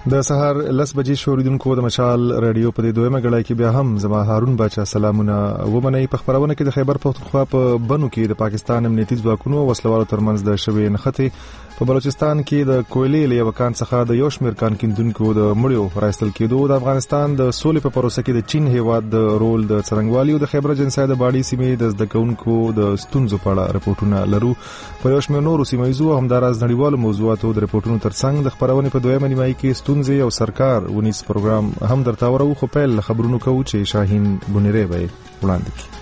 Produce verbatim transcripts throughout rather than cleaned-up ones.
د سهار لس بجې شوریدونکو د مشال رادیو په دې دویمه غړای کې بیا هم زما هارون باچا سلامونه ومني. په خبرونه کې د خیبر پختونخوا په بنو کې د پاکستان امنیتي ځواکونو او وسلوالو ترمنځ د شوې نښتې، په بلوچستان کې د کویلې له وکان څخه د یو شمېر کان کیندونکو د مړیو راستل کېدو، د افغانستان د سولې په پروسه کې د چین هیواد د رول د څرنګوالي او د خیبر جنسای د باډي سیمې د زده کوونکو د ستونزو په اړه رپورټونه لرو. په یو شمېر نورو سیمایزو او همداراز نړیوالو موضوعاتو د رپورټونو ترڅنګ د خبرونې په دویمه نیمایي کې ستونزې او سرکار ونیس پروګرام هم درته ورو، خو پیل خبرونو کوو چې شاهین بونیری به وړاندې کړي.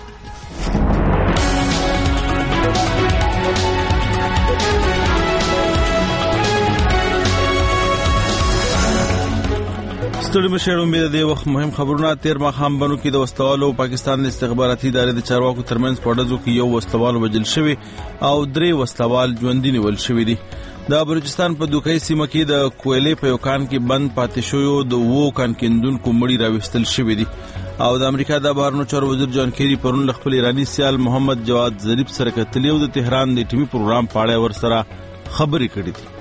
ستړي مشه امید دی وخت مهم خبرونه تیر ماښام بنو کې د وسلوالو پاکستان د استخباراتي ادارې د چارواکو ترمنځ په ډزو کې یو وسلوال وژل شوی او درې وسلوال ژوندي نیول شوی دي. د بلوچستان په دوکۍ سیمه کې د کویلې په یو کان کې بند پاتې شوی د وو کان کیندونکو مړي راوستل شوی دي او د امریکا د بهرنیو چارو وزیر جان کیری پرون له خپل ایرانی سیال محمد جواد ظریف سره کتلی او د تهران د ټیوي پروګرام په اړه ورسره خبرې کړې دي.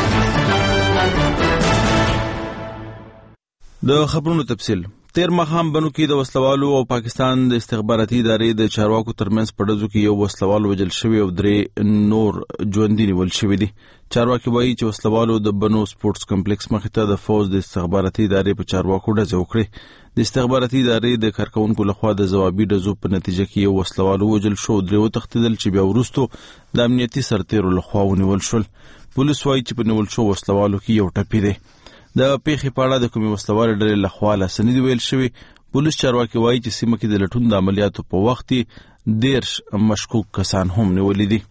د خبرونو تفصیل تیر ماښام بنو کې د وسلوالو او پاکستان د استخباراتي ادارې د چارواکو ترمنځ په ډزو کې یو وسلوال وژل شوی او درې نور ژوندي نیول شوي دي. چارواکي وایي چې وسلوالو د بنو سپورټس کمپلیکس مخې ته د فوج د استخباراتي ادارې په چارواکو ډزې وکړې. د استخباراتي ادارې د کارکونکو لخوا د ځوابي ډزو په نتیجه کې یو وسلوال وژل شو، درې وتښتېدل چې بیا وروسته د امنیتي سرتیرو لخوا ونیول شول. پولیس وایي چې په نیول شو وسلوالو کې یو ټپي دی. د پیښې په اړه د کومې وسلوالې ډلې لخوا لاسنیدي ویل شوي. پولیس چارواکي وایي چې سیمه کې د لټون د عملیاتو په وخت کې دیرش مشکوک کسان هم نیولي دي.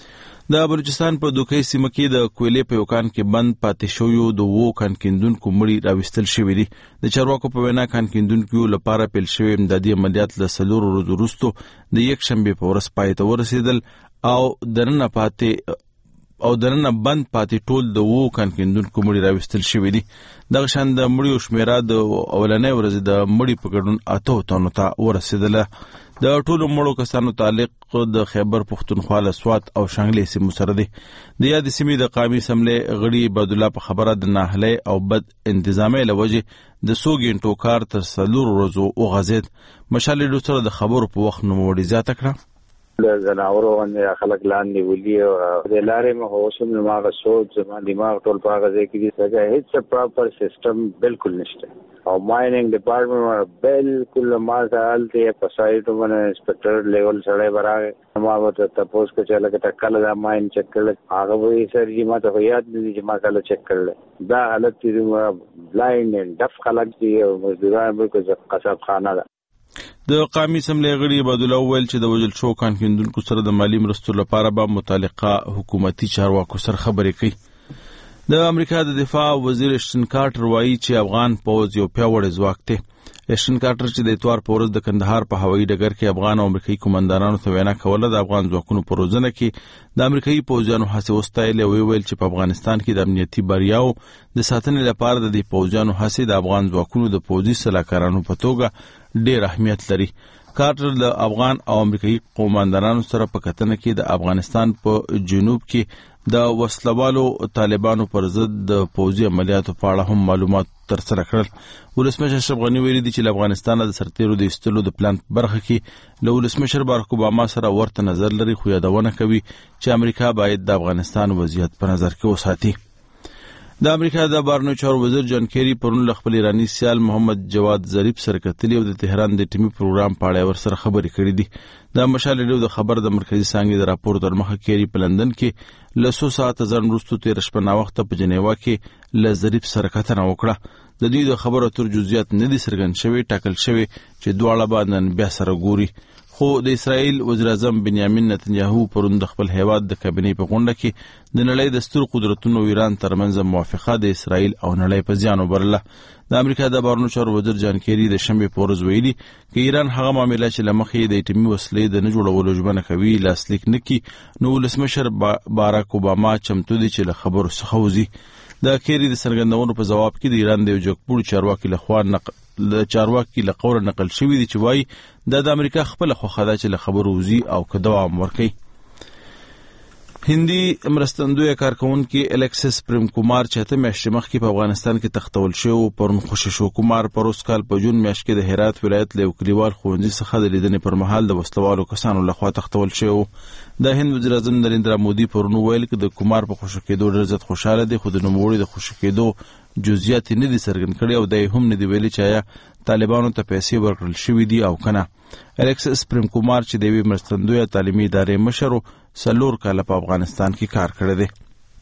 د بلوچستان په دوکۍ سیمه کې د کویلې په یو کان کې بند پاتې شویو د وو کان کیندونکو مړي راوستل شوي دي. د چارواکو په وینا کان کیندونکو لپاره پیل شوي امدادي عملیات له څلورو ورځو وروسته د یکشنبې په ورځ پای ته ورسېدل او دننه پاتې او درنه بند پاتې ټول د وو کان کیندونکو مړي راوستل شوي دي. دغه شان د مړیو شمیره د اولنۍ ورځې د مړي په ګډون اته تنو ته ورسېدله. د ټولو مړو کسانو تعلق د خیبر پختونخوا له سوات او شانګلې سیمو سره دی. د یادې سیمې د قومي اسمبلې غړي عبدالله په خبره د ناهلۍ او بد انتظامۍ له وجې د څو ګنټو کار تر څلورو ورځو وغځېد. مشال ډو سره د خبرو په وخت نوموړي زیاته کړه. زناورو باندې خلک لاندې ولي او د لارې مخ اوسم دماغ سوچ زما دماغ ټول پاغه ځای کې دي څنګه هیڅ پراپر سیستم بالکل نشته او مایننګ ډپارټمنټ بالکل ما سال ته په سایټ باندې انسپکټر لیول سره برابر ما وته تاسو کې چې لکه ټکل دا ماین چک کړل هغه وی سر جی ما ته یاد دي چې ما کله چک کړل دا حالت دې بلایند اند ډف خلک دي او مزدوران به قصاب خانه ده. د قومي اسمبلې غړي عبدالله وویل چې د وژل شو کان کیندونکو سره د مالي مرستو لپاره به متعلقه حکومتي چارواکو سره خبرې کوي. د امریکا د دفاع وزیر اشتن کارټر وایي چې افغان پوځ یو پیاوړی ځواک دی. اشتن کارټر چې د اتوار په ورځ د کندهار په هوایي ډګر کې افغان او امریکایي کمانډرانو ته وینا کوله د افغان ځواکونو په روزنه کې د امریکایي پوځیانو هڅې وستایلې او ویل چې په افغانستان کې د امنیتي بریاو د ساتنې لپاره د دې پوځیانو هڅې د افغان ځواکونو د پوځي سلاکارانو په توګه ډېر اهمیت لري. کارټر د افغان او امریکایي قوماندانانو سره په کتنه کې د افغانستان په جنوب کې د وسلوالو طالبانو پر ضد د پوځي عملیاتو په اړه هم معلومات ترسره کړل. ولسمشر اشرف غني ویلي دي چې افغانستان د سرتیرو د ایستلو د پلان برخه کې له ولسمشر بارک اوباما سره ورته نظر لري، خو یادونه کوي چې امریکا باید د افغانستان وضعیت په نظر کې وساتي. د امریکا د بهرنیو چارو وزیر جان کیری پرون له خپل ایرانی سیال محمد جواد ظریف سره کتلی او د تهران د ټیمي پروګرام په اړه ورسره خبرې کړې دي. د مشال ډیو د خبر د مرکزی څانګې د راپور تر مخه کیری په لندن کې له څو ساعته ځان وروسته تیر شپه ناوخته په جنیوا کې له ظریف سره کتنه وکړه. د دې د خبرو تر جزئیات نه دي څرګند شوي، ټاکل شوي چې دواړه به نن بیا سره ګوري. خو د اسرائیل وزیر اعظم بنیامین نتنیاهو پرون د خپل هیواد د کابینې په غونډه کې د نړۍ د سترو قدرتونو او ایران ترمنځ موافقه د اسرائیل او نړۍ په زیان وبلله. د امریکا د بهرنیو چارو وزیر جان کیری د شنبې په ورځ ویلي چې ایران هغه معامله چې له مخې د اټومي وسلې د نه جوړولو ژمنه کوي لاسلیک نه کړي، نو ولسمشر بارک اوباما چمتو دی چې له خبرو څخه وځي. د کیری د څرګندونو په جواب کې د ایران د یو جګپوړي چارواکي لخوا نقل د چارواکي له قوله نقل شوی دی چې وایي دا د امریکا خپل خوخه ده چې له خبرو وځي او که دوام ورکوي. هندي مرستندوی کارکونکي الکسس پریم کومار چې ته میاشتې مخکې په افغانستان کې تختول شو پرون خوشی شو کومار پر اوس کال په جون میاشت کې د هرات ولایت له کلیوال ښوونځي څخه د لیدنې پر مهال د وسلوالو کسانو لخوا تختول شو. د هند وزیر اعظم نریندرا مودي پرون ویل چې د کومار په خوشی کېدو ډېر زیات خوشاله دي، خو د نوموړي د خوشی کېدو جزئیات نه دي څرګند کړي او د هم نه دی ویلي چې آیا طالبانو ته پیسې ورکړل شوې دي او کنه. الکسس پریم کومار چې د یوې مرستندوی تعلیمي ادارې مشر سلور کاله په افغانستان کې کار کړی دی.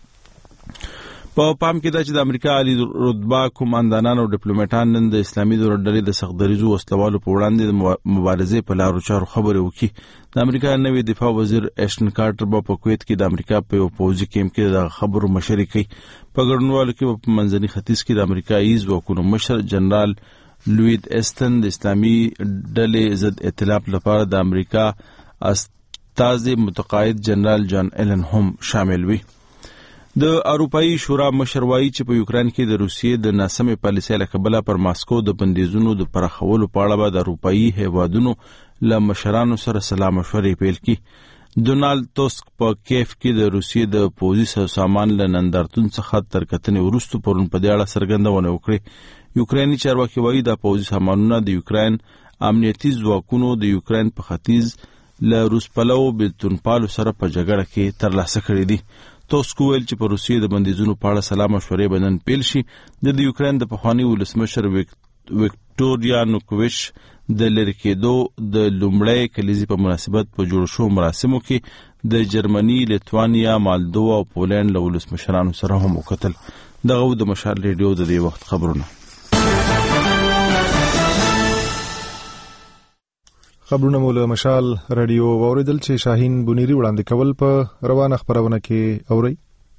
په پام کې دا چې د امریکا عالی رتبه کمانډانان او ډیپلوماټان نن د اسلامي ډلې د سختدریزو وسلوالو په وړاندې د مبارزې په لارو چارو خبرې وکړي. د امریکا نوی دفاع وزیر ایشتن کارټر به په کویت کې د امریکا په یو پوځي کیمپ کې د خبرو مشري کوي. په ګډونوالو کې په منځني ختیځ کې د امریکایي ځواکونو مشر جنرال لوید ایستن د اسلامي ډلې ضد ائتلاف لپاره د امریکا استازي متقاعد جنرال جان ایلن هم شامل وي. د اروپאי شورا مشر وایي چې په یوکرين کې د روسیې د ناسمې پالیسۍ له کبله پر ماسکو د بندیزونو د پراخولو په اړه به د اروپאי هیوادونو له مشرانو سره سلا مشورې پیل کړي. ډونالد ټاسک په کیف کې د روسیې د پوځي سامان له نندارتون څخه تر کتنې وروسته پرون په دې اړه څرګندونه وکړه. یوکریني چارواکي وایي د پوځي سامانونه د یوکرين امنیتي ځواکونو د یوکرين په ختیځ له روسپلو بیلتونپالو سره په جګړه کې ترلاسه کړي دي. ټاسک ویل چې په روسیې د بندیزونو په اړه سلا مشورې به نن پیل شي. د یوکرين د پخواني ولسمشر ویکټوریا نوکویچ د لرې کېدو د لومړی کلیزې په مناسبت په جوړ شو مراسمو کې د جرمني، لیتوانیا، مالدووا او پولینډ له ولسمشرانو سره هم وکتل. دغه د مشال ریډیو د دې وخت خبرونه. خبرونه مو له مشال رادیو واوریدل چې شاهین بنيري وړاندې کول په روانه خبرونه کې اوري.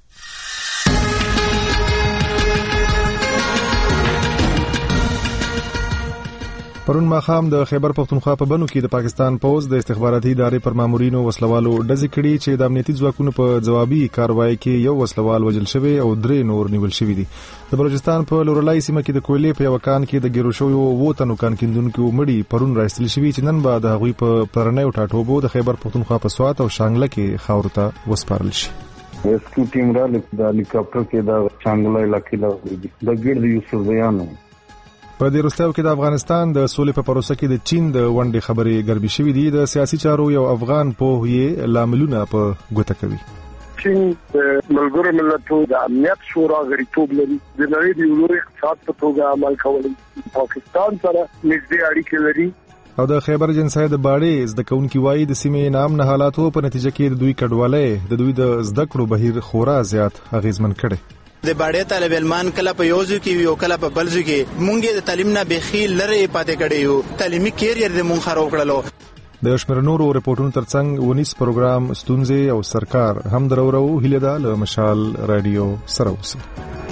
پرون ماخام د خیبر پختونخوا په بنو کې د پاکستان پوز د استخباراتي ادارې پر مامورینو وسلوالو ډزې کړي چې د امنیتي ځواکونو په جوابي کاروایی کې یو وسلوال وژل شوی او درې نور نیول شوی دي. د بلوچستان په لورلای سیمه کې د کویلې په یو کان کې د ګیرو شویو وو تنو کان کیندونکو مړي پرون راستل شوی چې نن بعد هغوی په پرنۍ او ټاټوبو د خیبر پختونخوا په سوات او شانګله کې خاور ته وسپارل شي. ریسکیو ټیم را د هلیکاپټر کې د شانګله علاقې له د ګرد یوسف بیان په دې وروستیو کې د افغانستان د سولې په پروسه کې د چین د ونډې خبرې ګرمې شوې دي. د سیاسي چارو یو افغان پوه یې لاملونه په ګوته کوي. چین د ملګرو ملتونو د امنیت شورا غړیتوب لري، د نړۍ د لوی اقتصاد په توګه عمل کوي، پاکستان سره نږدې اړیکې لري او د خیبر جنسای د باړې زده کوونکي وایي د سیمې نام نه حالاتو په نتیجه کې د دوی کډوالۍ د دوی د زده کړو بهیر خورا زیات اغیزمن کړي. د باړې طالب علمان کله په یوځو کې یو کله په بلځو کې مونږه د تعلیم نه بخي لري پاتې کړي یو تعلیمي کیریئر د مونږ خراب کړلو. د شمیر نورو ریپورتونو ترڅنګ ونیس پروګرام ستونزې او سرکار هم درورو هیله ده له مشال رادیو سره اوسئ.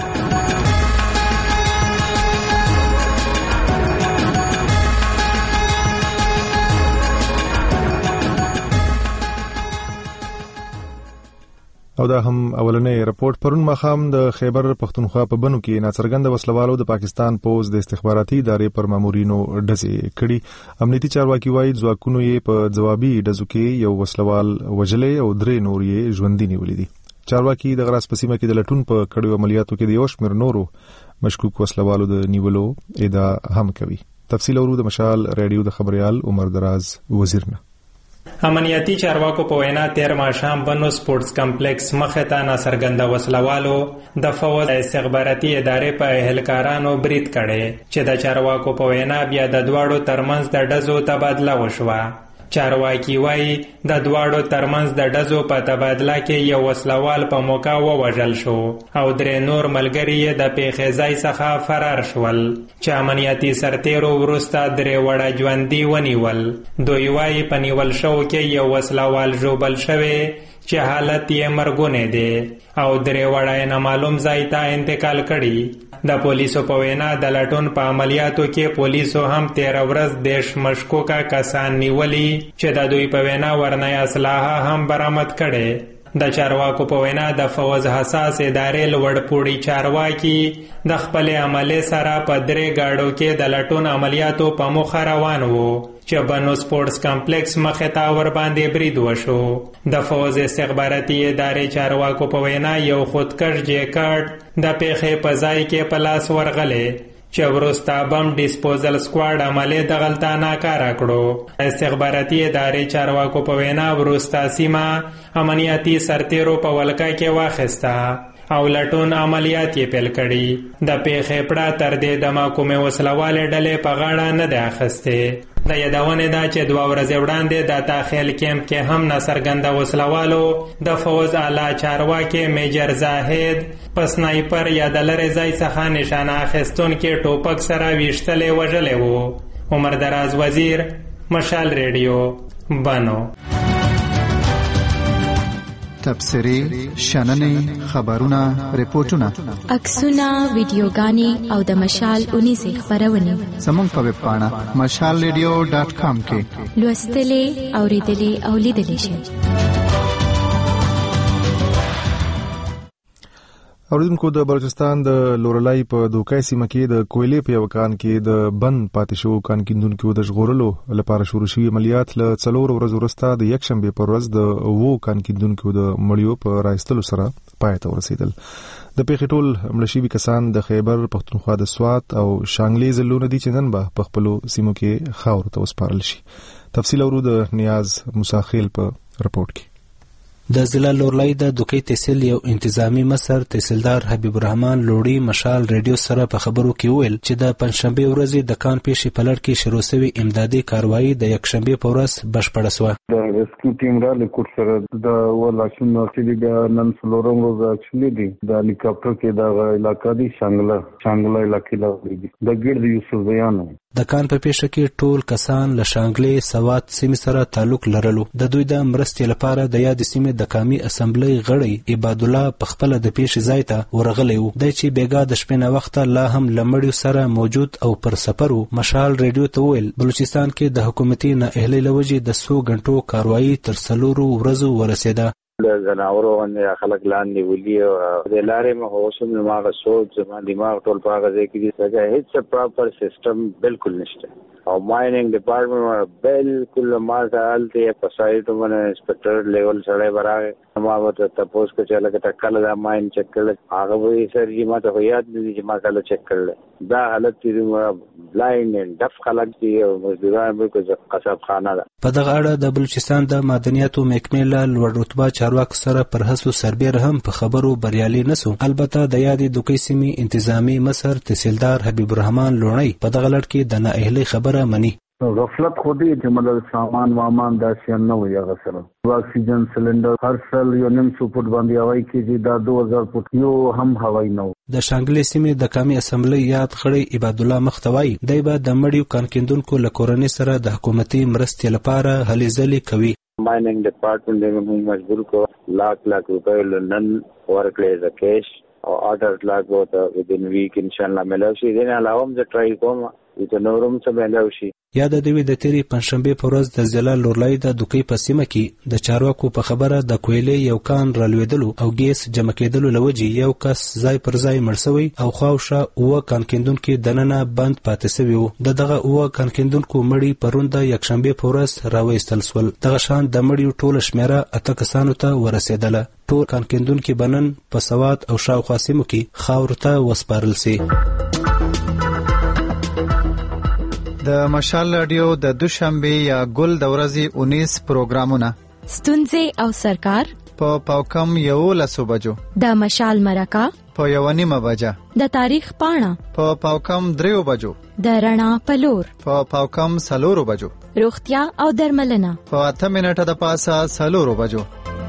او دا هم اولنې رپورت. پرون مخام د خیبر پختونخوا په بنو کې ناڅرګند وسلوالو د پاکستان پوز د استخباراتي ادارې پر مامورینو ډزې کړي. امنیتي چارواکي وایي ځواکونو یې په جوابي ډزو کې یو وسلوال وژلې او درې نور یې ژوندي نیولې دي. چارواکي د غراس په سیمه کې د لټون په کړیو عملیاتو کې د یو شمېر نورو مشکوک وسلوالو د نیولو ادعا هم کوي. تفصیل اورو د مشال رادیو د خبريال عمر دراز وزیرنه. امنیتي چارواکو په وینا تیر ماښام بنو سپورتس کمپلیکس مخه ته ناڅرګنده وسلوالو د فوج استخباراتي ادارې په اهلکارانو برید کړي چې د چارواکو په وینا بیا د دواړو ترمنځ د ډزو تبادله وشوه. چارواکي وایي د دواړو ترمنځ د ډزو په تبادله کې یو وسلوال په موقع ووژل شو او درې نور ملګري یې د پیښې ځای څخه فرار شول چې امنیتي سرتیرو وروسته درې وړه ژوندي ونیول. دوی وایي په نیول شو کې یو وسلوال ژوبل شوی چې حالت یې مرګونی دی او درې وړه یې نامعلوم ځای ته انتقال کړي. د پولیسو په وینا د لټون په عملیاتو کې پولیسو هم تیر ورځ دیش مشکوکه کسان نیولي چې د دوی په وینا ورنۍ اسلحه هم برآمد کړي. د چارواکو په وینا د فوز حساس ادارې لوړپوړي چارواکي د خپل عملې سره په درې گاډو کې د لټون عملیاتو په موخه روان وو چې بنو سپورتس کمپلیکس مخې ته ور باندې برید وشو. د فوز استخباراتي ادارې چارواکو په وینا یو خودکش جیکټ د پیښې په ځای کې په لاس ورغلی چې وروسته بم ډیسپوزل سکواډ عملې دغلته ناکاره کړو. استخباراتي ادارې چارواکو په وینا وروسته سیمه امنیتي سرتیرو په ولکه کې واخیسته او لټون عملیات یې پیل کړي. د پیښې پړه تر دې دمه کومې وسلوالې ډلې په غاړه نه ده اخیستې. د یادونې ده چې دوه ورځې وړاندې د تاخیل کیمپ کې هم ناڅرګنده وسلوالو د فوز اعلی چارواکي میجر زاهد په سنایپر یا د لرې ځای څخه نشانه اخیستونکي ټوپک سره ویشتلی وژلی و. عمر دراز وزیر، مشال ریډیو، بنو. تبصرې، شننې، خبرونه، ریپورتونه، عکسونه، ویډیوګانې او د مشال اونیزې خپرونې زموږ په ویب پاڼه مشال ریډیو ډاټ کام کې لوستلې، اورېدلې او لیدلې شئ. اوریدونکو، د بلوچستان د لورلای په دوکای سیمه کې د کویلې په یو کان کې د بند پاتې شو کان کیندونکو د ژغورلو لپاره شروع شوي عملیات له څلور ورځو وروسته د یکشنبې پر ورځ د اوو کان کیندونکو د مړیو په راایستلو سره پای ته ورسېدل. د پیښې ټول مړه شوي کسان د خیبر پښتونخوا د سوات او شانګلې ضلعونه دي چې نن به په خپلو سیمو کې خاورو ته وسپارل شي. تفصیل اورو د نیاز مساخیل په رپورټ کې. د ضلع لورلای د دوکۍ تحصیل یو انتظامی مصر تحصیلدار حبیب الرحمن لوړی مشال ریډیو سره په خبرو کې ویل چې د پنځشنبه ورځې د کان پیښې په لړ کې شروع شوی امدادي کاروایی د یکشنبه په ورځ بشپړه شوه. د ریسکیو ټیم را لیکور سره د ولاشن چې د نن څلورم ورځ اچلي دي د هلیکاپټر کې د علاقې دی شانګله شانګله علاقې لا دي د ګرد یوسف بیان د کان په پیښه کې ټول کسان له شانګلې سوات سیمې سره تعلق لرلو. د دوی د مرستې لپاره د یاد سیمې د قومي اسمبلی غړی عباد الله په خپل د پیښې ځای ته ورغلی و. د چې بیګا د شپې نه وخته لا هم لمړیو سره موجود او پر سفر و. مشال ریډیو ته ویل بلوچستان کې د حکومتي نااهلۍ له وجې د څو غنټو کاروایی تر څلورو ورځو ورسېده. د زناورو باندې خلک لاندې ولي او د لارې مه اوسم نو ما سوچ زما دماغ ټول پاغه ځای کې څنګه هیڅ پراپر سیستم بالکل نشته او مایننګ ډپارټمنټ بالکل ما سالته په سایټ باندې انسپکټر لیول سره برابر ما وته تاسو کو چې لکه تکل دا ماین چک کړل هغه وی سر چې ما ته یاد دي چې ما کله چک کړل دا حالت چې بلایند اند ډف خلک دي او مزدوران بالکل قصاب خانه ده. په دغه اړه د بلوچستان د معدنیاتو محکمې له لوړ رتبه چارواکو سره پر هڅو سربېر هم په خبرو بریالي نسو. البته د یادې دوکۍ سیمې انتظامی مصر تحصیلدار حبیب الرحمن لوڼی په دغه لړ کې د نااهلۍ خبره مني. غفلت خو دې چې مطلب سامان وامان دا شي نه وي هغه سره اکسیجن سلندر هر سل یو نیم سو فوټ باندې هواي کې چې دا دو هزار فوټ یو هم هواي نه. د شانګلې سیمې د قومي اسمبلی یاد خړی عباد الله مختوی دی به د مړیو کان کیندونکو له کورنۍ سره د حکومتي مرستې لپاره هلې ځلې کوي. مایننګ ډپارټمنټ دې موږ مجبور کو لاک لاک روپے لندن ورکړې د کیش او اټر لاک وته ودین ویک ان شاء الله ملو شي. دین علاوه هم زه ټرای کوم چې نورم څه ملو شي. یا د دوی د تیری پنځشنبه په ورځ د ضلع لورلای د دوکۍ په سیمه کې د چارواکو په خبره د کویلې یو کان رالوېدلو او ګیس جمع کېدلو لوجې یو کس ځای پر ځای مړ شوی او خواوشه اوه کان کیندونکو دننه بند پاتې شوی وو. د دغه اوه کان کیندونکو مړي پرون د یکشنبه په ورځ راوېستل شول. دغه شان د مړیو ټوله شمیره اته کسانو ته ورسېدله. ټول کان کیندونکو بنن په سوات او شاوخوا سیمو کې خاور ته وسپارل شي. د مشال رادیو د دوشنبه یا ګل د ورځې اونیس پروګرامونه ستونزې او سرکار په پاوکم یو لسو بجو د مشال مرکه په یو نیمه بجه د تاریخ پاڼه په پاوکم دریو بجو د رڼا پلور په پاوکم سلورو بجو روغتیا او درملنه په اته منټه د پاسه سلورو بجو.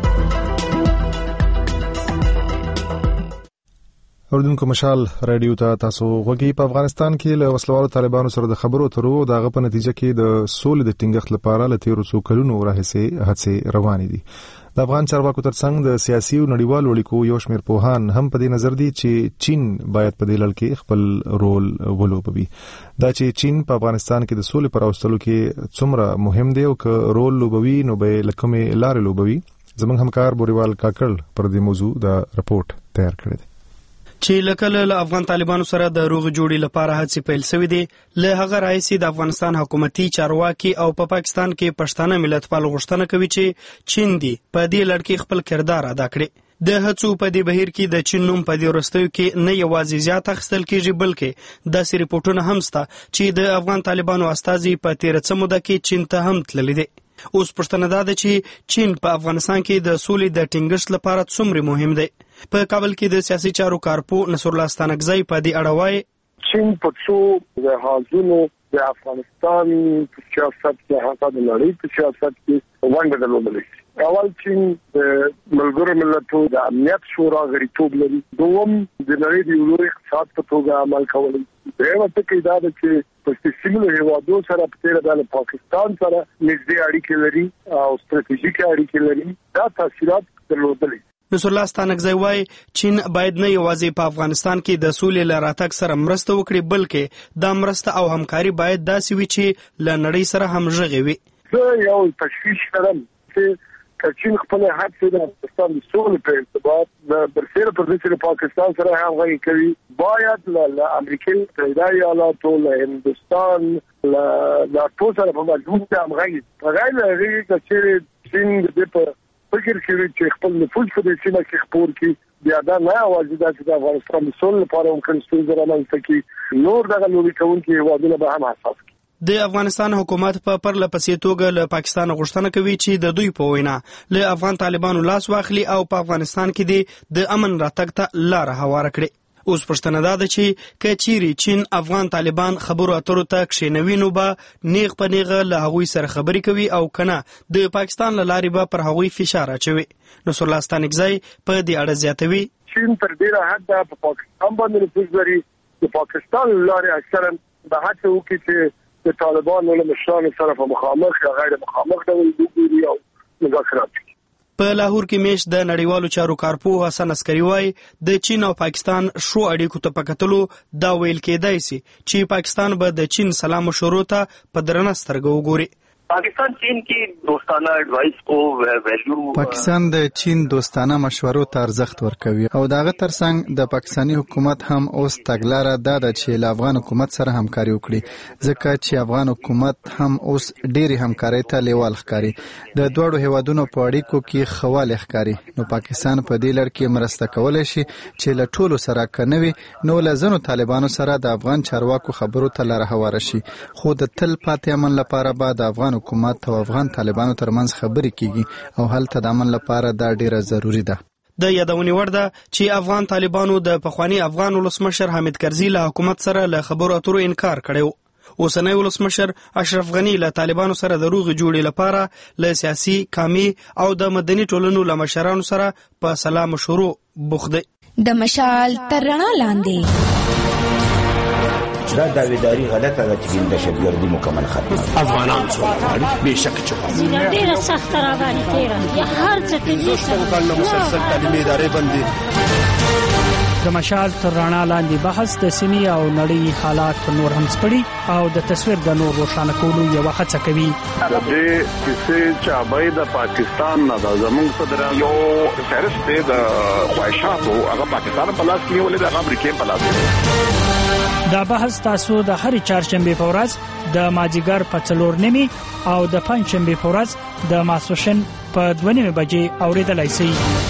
اوردونکو مشال رادیو ته تاسو غوږی. په افغانستان کې له وسلوالو طالبانو سره د خبرو اترو دغه په نتیجه کې د سولې د ټینګښت لپاره له تیرو څو کلونو راهیسې هڅې روانې دي. د افغان چارواکو ترڅنګ د سیاسي او نړیوالو اړیکو یو شمېر پوهان هم په دې نظر دي چې چین باید په دې لړ کې خپل رول ولوبوي. دا چې چین په افغانستان کې د سولې پر راوستلو کې څومره مهم دی او که رول لوبوي نو به لکمې لارې لوبوي زموږ همکار بوريوال کاکړ پر دې موضوع دا رپورت تیار کړی دی چې لکه له افغان طالبانو سره د روغ جوړې لپاره هڅې پیل شوې دي. له هغه راځي د افغانستان حکومتي چارواکي او په پا پاکستان کې پښتانه ملتپال غوښتنه کوي چې چین دی په دې لړ کې خپل کردار ادا کړي. د هڅو په دې بهیر کې د چین نوم په دې وروستیو کې نه یوازې زیات اخیستل کېږي بلکې داسې ریپورټونه هم شته چې د افغان طالبانو استازي په تېره څه موده کې چین ته هم تللی دی. اوس پوښتنه دا ده چې چین په افغانستان کې د سولې د ټینګښت لپاره څومره مهم دی. په کابل کې د سیاسي چارو کارپو نصرالله ستانکزی په دې اړه وایي چین په څو جهازونو د افغانستان په سیاست کې حتی د نړۍ په سیاست کې ونډه درلودلې. اول چین د ملګرو ملتونو د امنیت شورا غړیتوب لري. دوم د نړۍ د لوی اقتصاد په توګه عمل کوي. درېمه ټکی دا ده چې په سیمه هیوادو سره په تیر د پاکستان سره نږدې اړیکې لري او ستراتیژیک اړیکې لري. دا تاثیرات درلودلي. نصرالله ستانکزی وایي چین باید نه یوازې په افغانستان کې د سولې له راتګ سره مرسته وکړي بلکې دا مرسته او همکاري باید داسې وي چې له نړۍ سره همغږې وي. زه یو تشویش لرم چې چین خپل هڅې د افغانستان د سولې په ارتباط د برسېره پر ځای پاکستان سره همغږي کوي. باید له امریکا متحده ایالاتو له هندوستان له ناټو سره په مضمون همغږي په غیر له هغې چې چین د دې په فکر کوي چې خپل نفوذ په دې سیمه کې خپور کړي. بیا دا نه یوازې دا چې د افغانستان د سولې لپاره ممکن ستونزې رامنځته کړي، نور دغه لوبې کوونکي هېوادونه به هم حساس کړي. د افغانستان حکومت په پرله پسې توګه له پاکستان غوښتنه کوي چې د دوی په وینا له افغان طالبانو لاس واخلي او په افغانستان کې د امن راتګ ته لار هواره کړي. اوس پښتنه دا ده چې که چیرې چین افغان طالبان خبرو اترو ته کښېنوي نو به نیغ په نیغه له هغوی سره خبرې کوي او کنه د پاکستان له لارې به پر هغوی فشار اچوي. نصرالله ستانکزی په دې اړه زیاتوي چین تر ډېره حده په پاکستان باندې نفوذ لري. د پاکستان له لارې اکثرا به هڅه وکړي چې د طالبانو له مشرانو سره په مخامخ یا غیر مخامخ ډول وګوري او مذاکرات وکړي. په لاهور کې میشت د نړیوالو چارو کارپوه حسن عسکري وایي د چین او پاکستان شو اړیکو ته په کتلو دا ویل کېدای شي چې پاکستان به د چین سلا مشورو ته په درنه سترګه وګوري. पाकिस्तान चीन की दोस्ताना एडवाइस को वैल्यू پاکستان د چین دوستانه مشورو ته ارزښت ورکوي او داغه ترڅنګ د پاکستانی حکومت هم اوس تګلاره دا ده چې له افغان حکومت سره همکاري وکړي ځکه چې افغان حکومت هم اوس ډېری همکاري ته لیوال ښکاري. د دوړو هیوادونو په اړیکو کې خواله ښکاري نو پاکستان په دې لړ کې مرسته کولای شي چې له ټولو سره کنوي نو له ځینو طالبانو سره د افغان چارواکو خبرو ته لاره هواره شي. خو د تل پاتې امن لپاره به د افغان حکومت او افغان طالبانو ترمنځ خبرې کیږي او هلته د امن لپاره دا ډیره ضروری ده. د یادونې وړ ده چې افغان طالبانو د پخوانی افغان ولسمشر حامد کرزي له حکومت سره له خبرو اترو انکار کړی. اوسنی ولسمشر اشرف غنی له طالبانو سره د روغ جوړې لپاره له سیاسي کامي او د مدني ټولنو له مشرانو سره په سلا مشورو بوخت دی. د مشال تر رڼا لاندې دا داویداری غلطه ده چې دهشتګردي مکمل ختمه افغانان څو بهشکه چې ډیره سخت را باندې تیره یا هر څه کې کله مسلسل تعلیمي ادارې باندې د مشال تر رڼا لاندې بحث د سیمې او نړۍ حالات نور هم سپړي او د تصویر د نور روښانه کولو یو هڅه کوي. د دې کیسې چې ابای د پاکستان نه د زموږ صدر یو فهرست دی د خواهشاتو هغه پاکستان په لاس کې ولې د امریکا په لاس کې. دا بحث تاسو د هرې چهارشنبه په ورځ د ماجیګر په څلور نیمي او د پنځشنبه په ورځ د ماسوشن په دوه نیمه بجې اوریدلای شئ.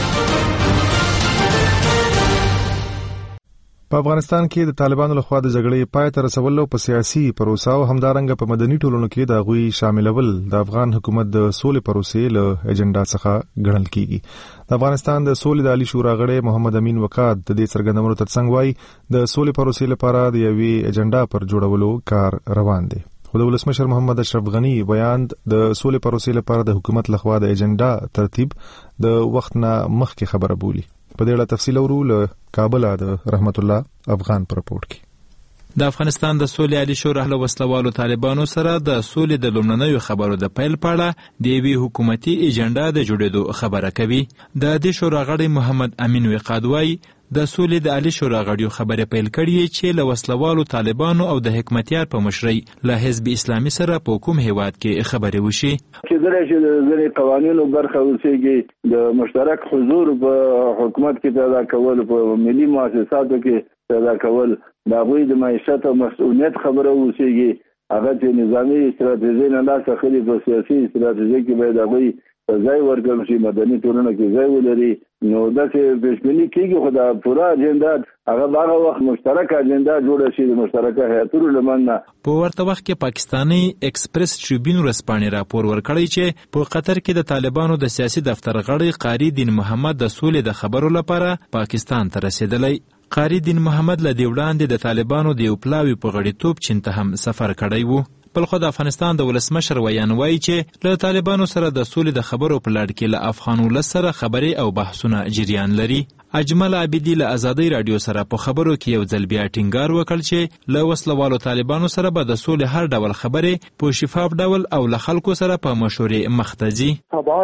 په افغانستان کې د طالبانو لخوا د جګړې پای ته رسولو په سیاسي پروسه او همدارنګه په مدني ټولنو کې د غوي شاملول د افغان حکومت د سولې پروسې له ایجنډا څخه ګڼل کیږي. د افغانستان د سولې د عالی شورا غړی محمد امین وقاد د دې څرګندونو ترڅنګ وايي د سولې پروسې لپاره د یوې ایجنډا پر جوړولو کار روان دی. خو د ولسمشر محمد اشرف غنی بیان د سولې پروسې لپاره د حکومت لخوا د ایجنډا ترتیب د وخت نه مخکې خبره بولی. په دې اړه تفصیل اورو له کابل د رحمت الله افغان پر رپورت کې. د افغانستان د سولې عالی شورا له وسلوالو طالبانو سره د سولې د لومړنیو خبرو د پیل په اړه د یوې حکومتي ایجنډا د جوړېدو خبره کوي. د دې شورا غړی محمد امین وقاد وایي د سولې د عالی شورا غړیو خبرې پیل کړي چې له وسلوالو طالبانو او د حکمتیار په مشرۍ له حزب اسلامي سره په کوم هیواد کې خبرې وشي. کېدای شي د ځینې قوانینو برخه اوسېږي د مشترک حضور په حکومت کې پیدا کول، په ملي مؤسساتو کې پیدا کول، د هغوی د معیشت او مسؤلیت خبره اوسېږي. هغه چې نظامي استراتیژي نه لاس اخلي په سیاسي استراتیژي کې باید هغوی ځای ورکړل شي، مدني ټولنه کې ځای ولري. نو داسې پیشبیني کېږي خو دا پوره اجنډا هغه به هغه وخت مشترکه اجنډا جوړه شي د مشترکه هیئتونو له منځه. په ورته وخت کې پاکستاني ایکسپریس ټریبیون ورځپاڼې راپور ورکړی چې په قطر کې د طالبانو د سیاسي دفتر غړی قاری دین محمد د سولې د خبرو لپاره پاکستان ته رسېدلی. قاری دین محمد له دې وړاندې د طالبانو د یو پلاوي په غړیتوب چین ته هم سفر کړی و. بل خو د افغانستان د ولسمشر ویان وایي چې له طالبانو سره د سولې د خبرو په لړ کې له افغان ولس سره خبرې او بحثونه جریان لري. اجمل عابدی له آزادۍ رادیو سره په خبرو کې یو ځل بیا ټینګار وکړ چې له وسلوالو طالبانو سره به د سولې هر ډول خبرې په شفاف ډول او له خلکو سره په مشورې مخ ته ځي.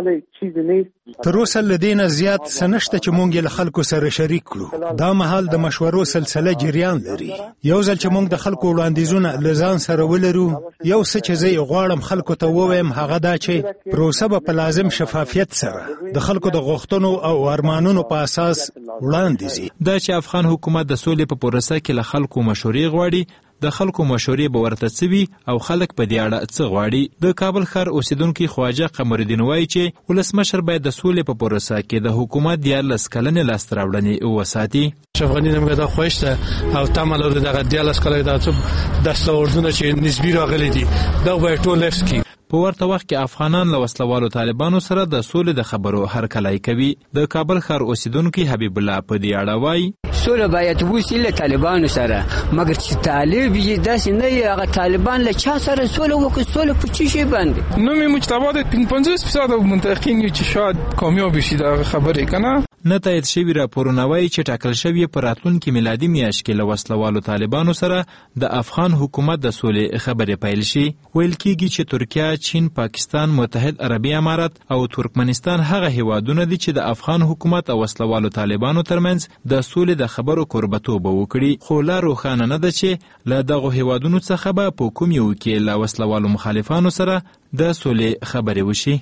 تر اوسه له دې نه زیات څه نشته چې موږ یې له خلکو سره شریک کړو. دا مهال د مشورو سلسله جریان لري. یو ځل چې موږ د خلکو وړاندیزونه له ځان سره ولرو، یو څه چې زه یې غواړم خلکو ته ووایم هغه دا چې پروسه به په لازم شفافیت سره د خلکو د غوښتنو او ارمانونو په اساس وړاندې ځي. دا چې افغان حکومت د سولې په پروسه کې له خلکو مشورې غواړي، د خلکو مشورې به ورته څه وي او خلک په دې اړه څه غواړي. د کابل ښار اوسیدونکي خواجه قمرالدین وایي چې ولسمشر باید د سولې په پروسه کې د حکومت دیارلس کلنې لاسته راوړنې وساتي. افغاني نمګه دا خوښته او تمه لري دغه دیارلس کلنې د څه دستاوردونه چې نسبی راغلي دي دا باید ټول حفظ کړي. په ورته وخت کې افغانان له وسلوالو طالبانو سره د سولې د خبرو هرکلی کوي. د کابل ښار اوسیدونکي حبیب الله په دې اړه وایي سوله باید وشي له طالبانو سره، مګر چې طالب یې داسې نه وي هغه طالبان له چا سره سوله وکړي. سوله په څه شي باندې نومي مجتبا د پنځوس فیصد منتقین چې شاید کامیاب شي دا خبرې کنه. نه تایید شوي راپورونه وایي چې ټاکل شوی په راتلونکي میلادي میاشت کې له وسلوالو طالبانو سره د افغان حکومت د سولې خبرې پیل شي. ویل کېږي چې ترکیه، چین، پاکستان، متحد عربي امارات او ترکمنستان هغه هیوادونه دي چې د افغان حکومت او وسلوالو طالبانو ترمنځ د سولې د خبرو کوربتوب وکړي. خو لا روښانه نه ده چې له دغو هیوادونو څخه به په کوم یو کې له وسلوالو مخالفانو سره د سولې خبرې وشي.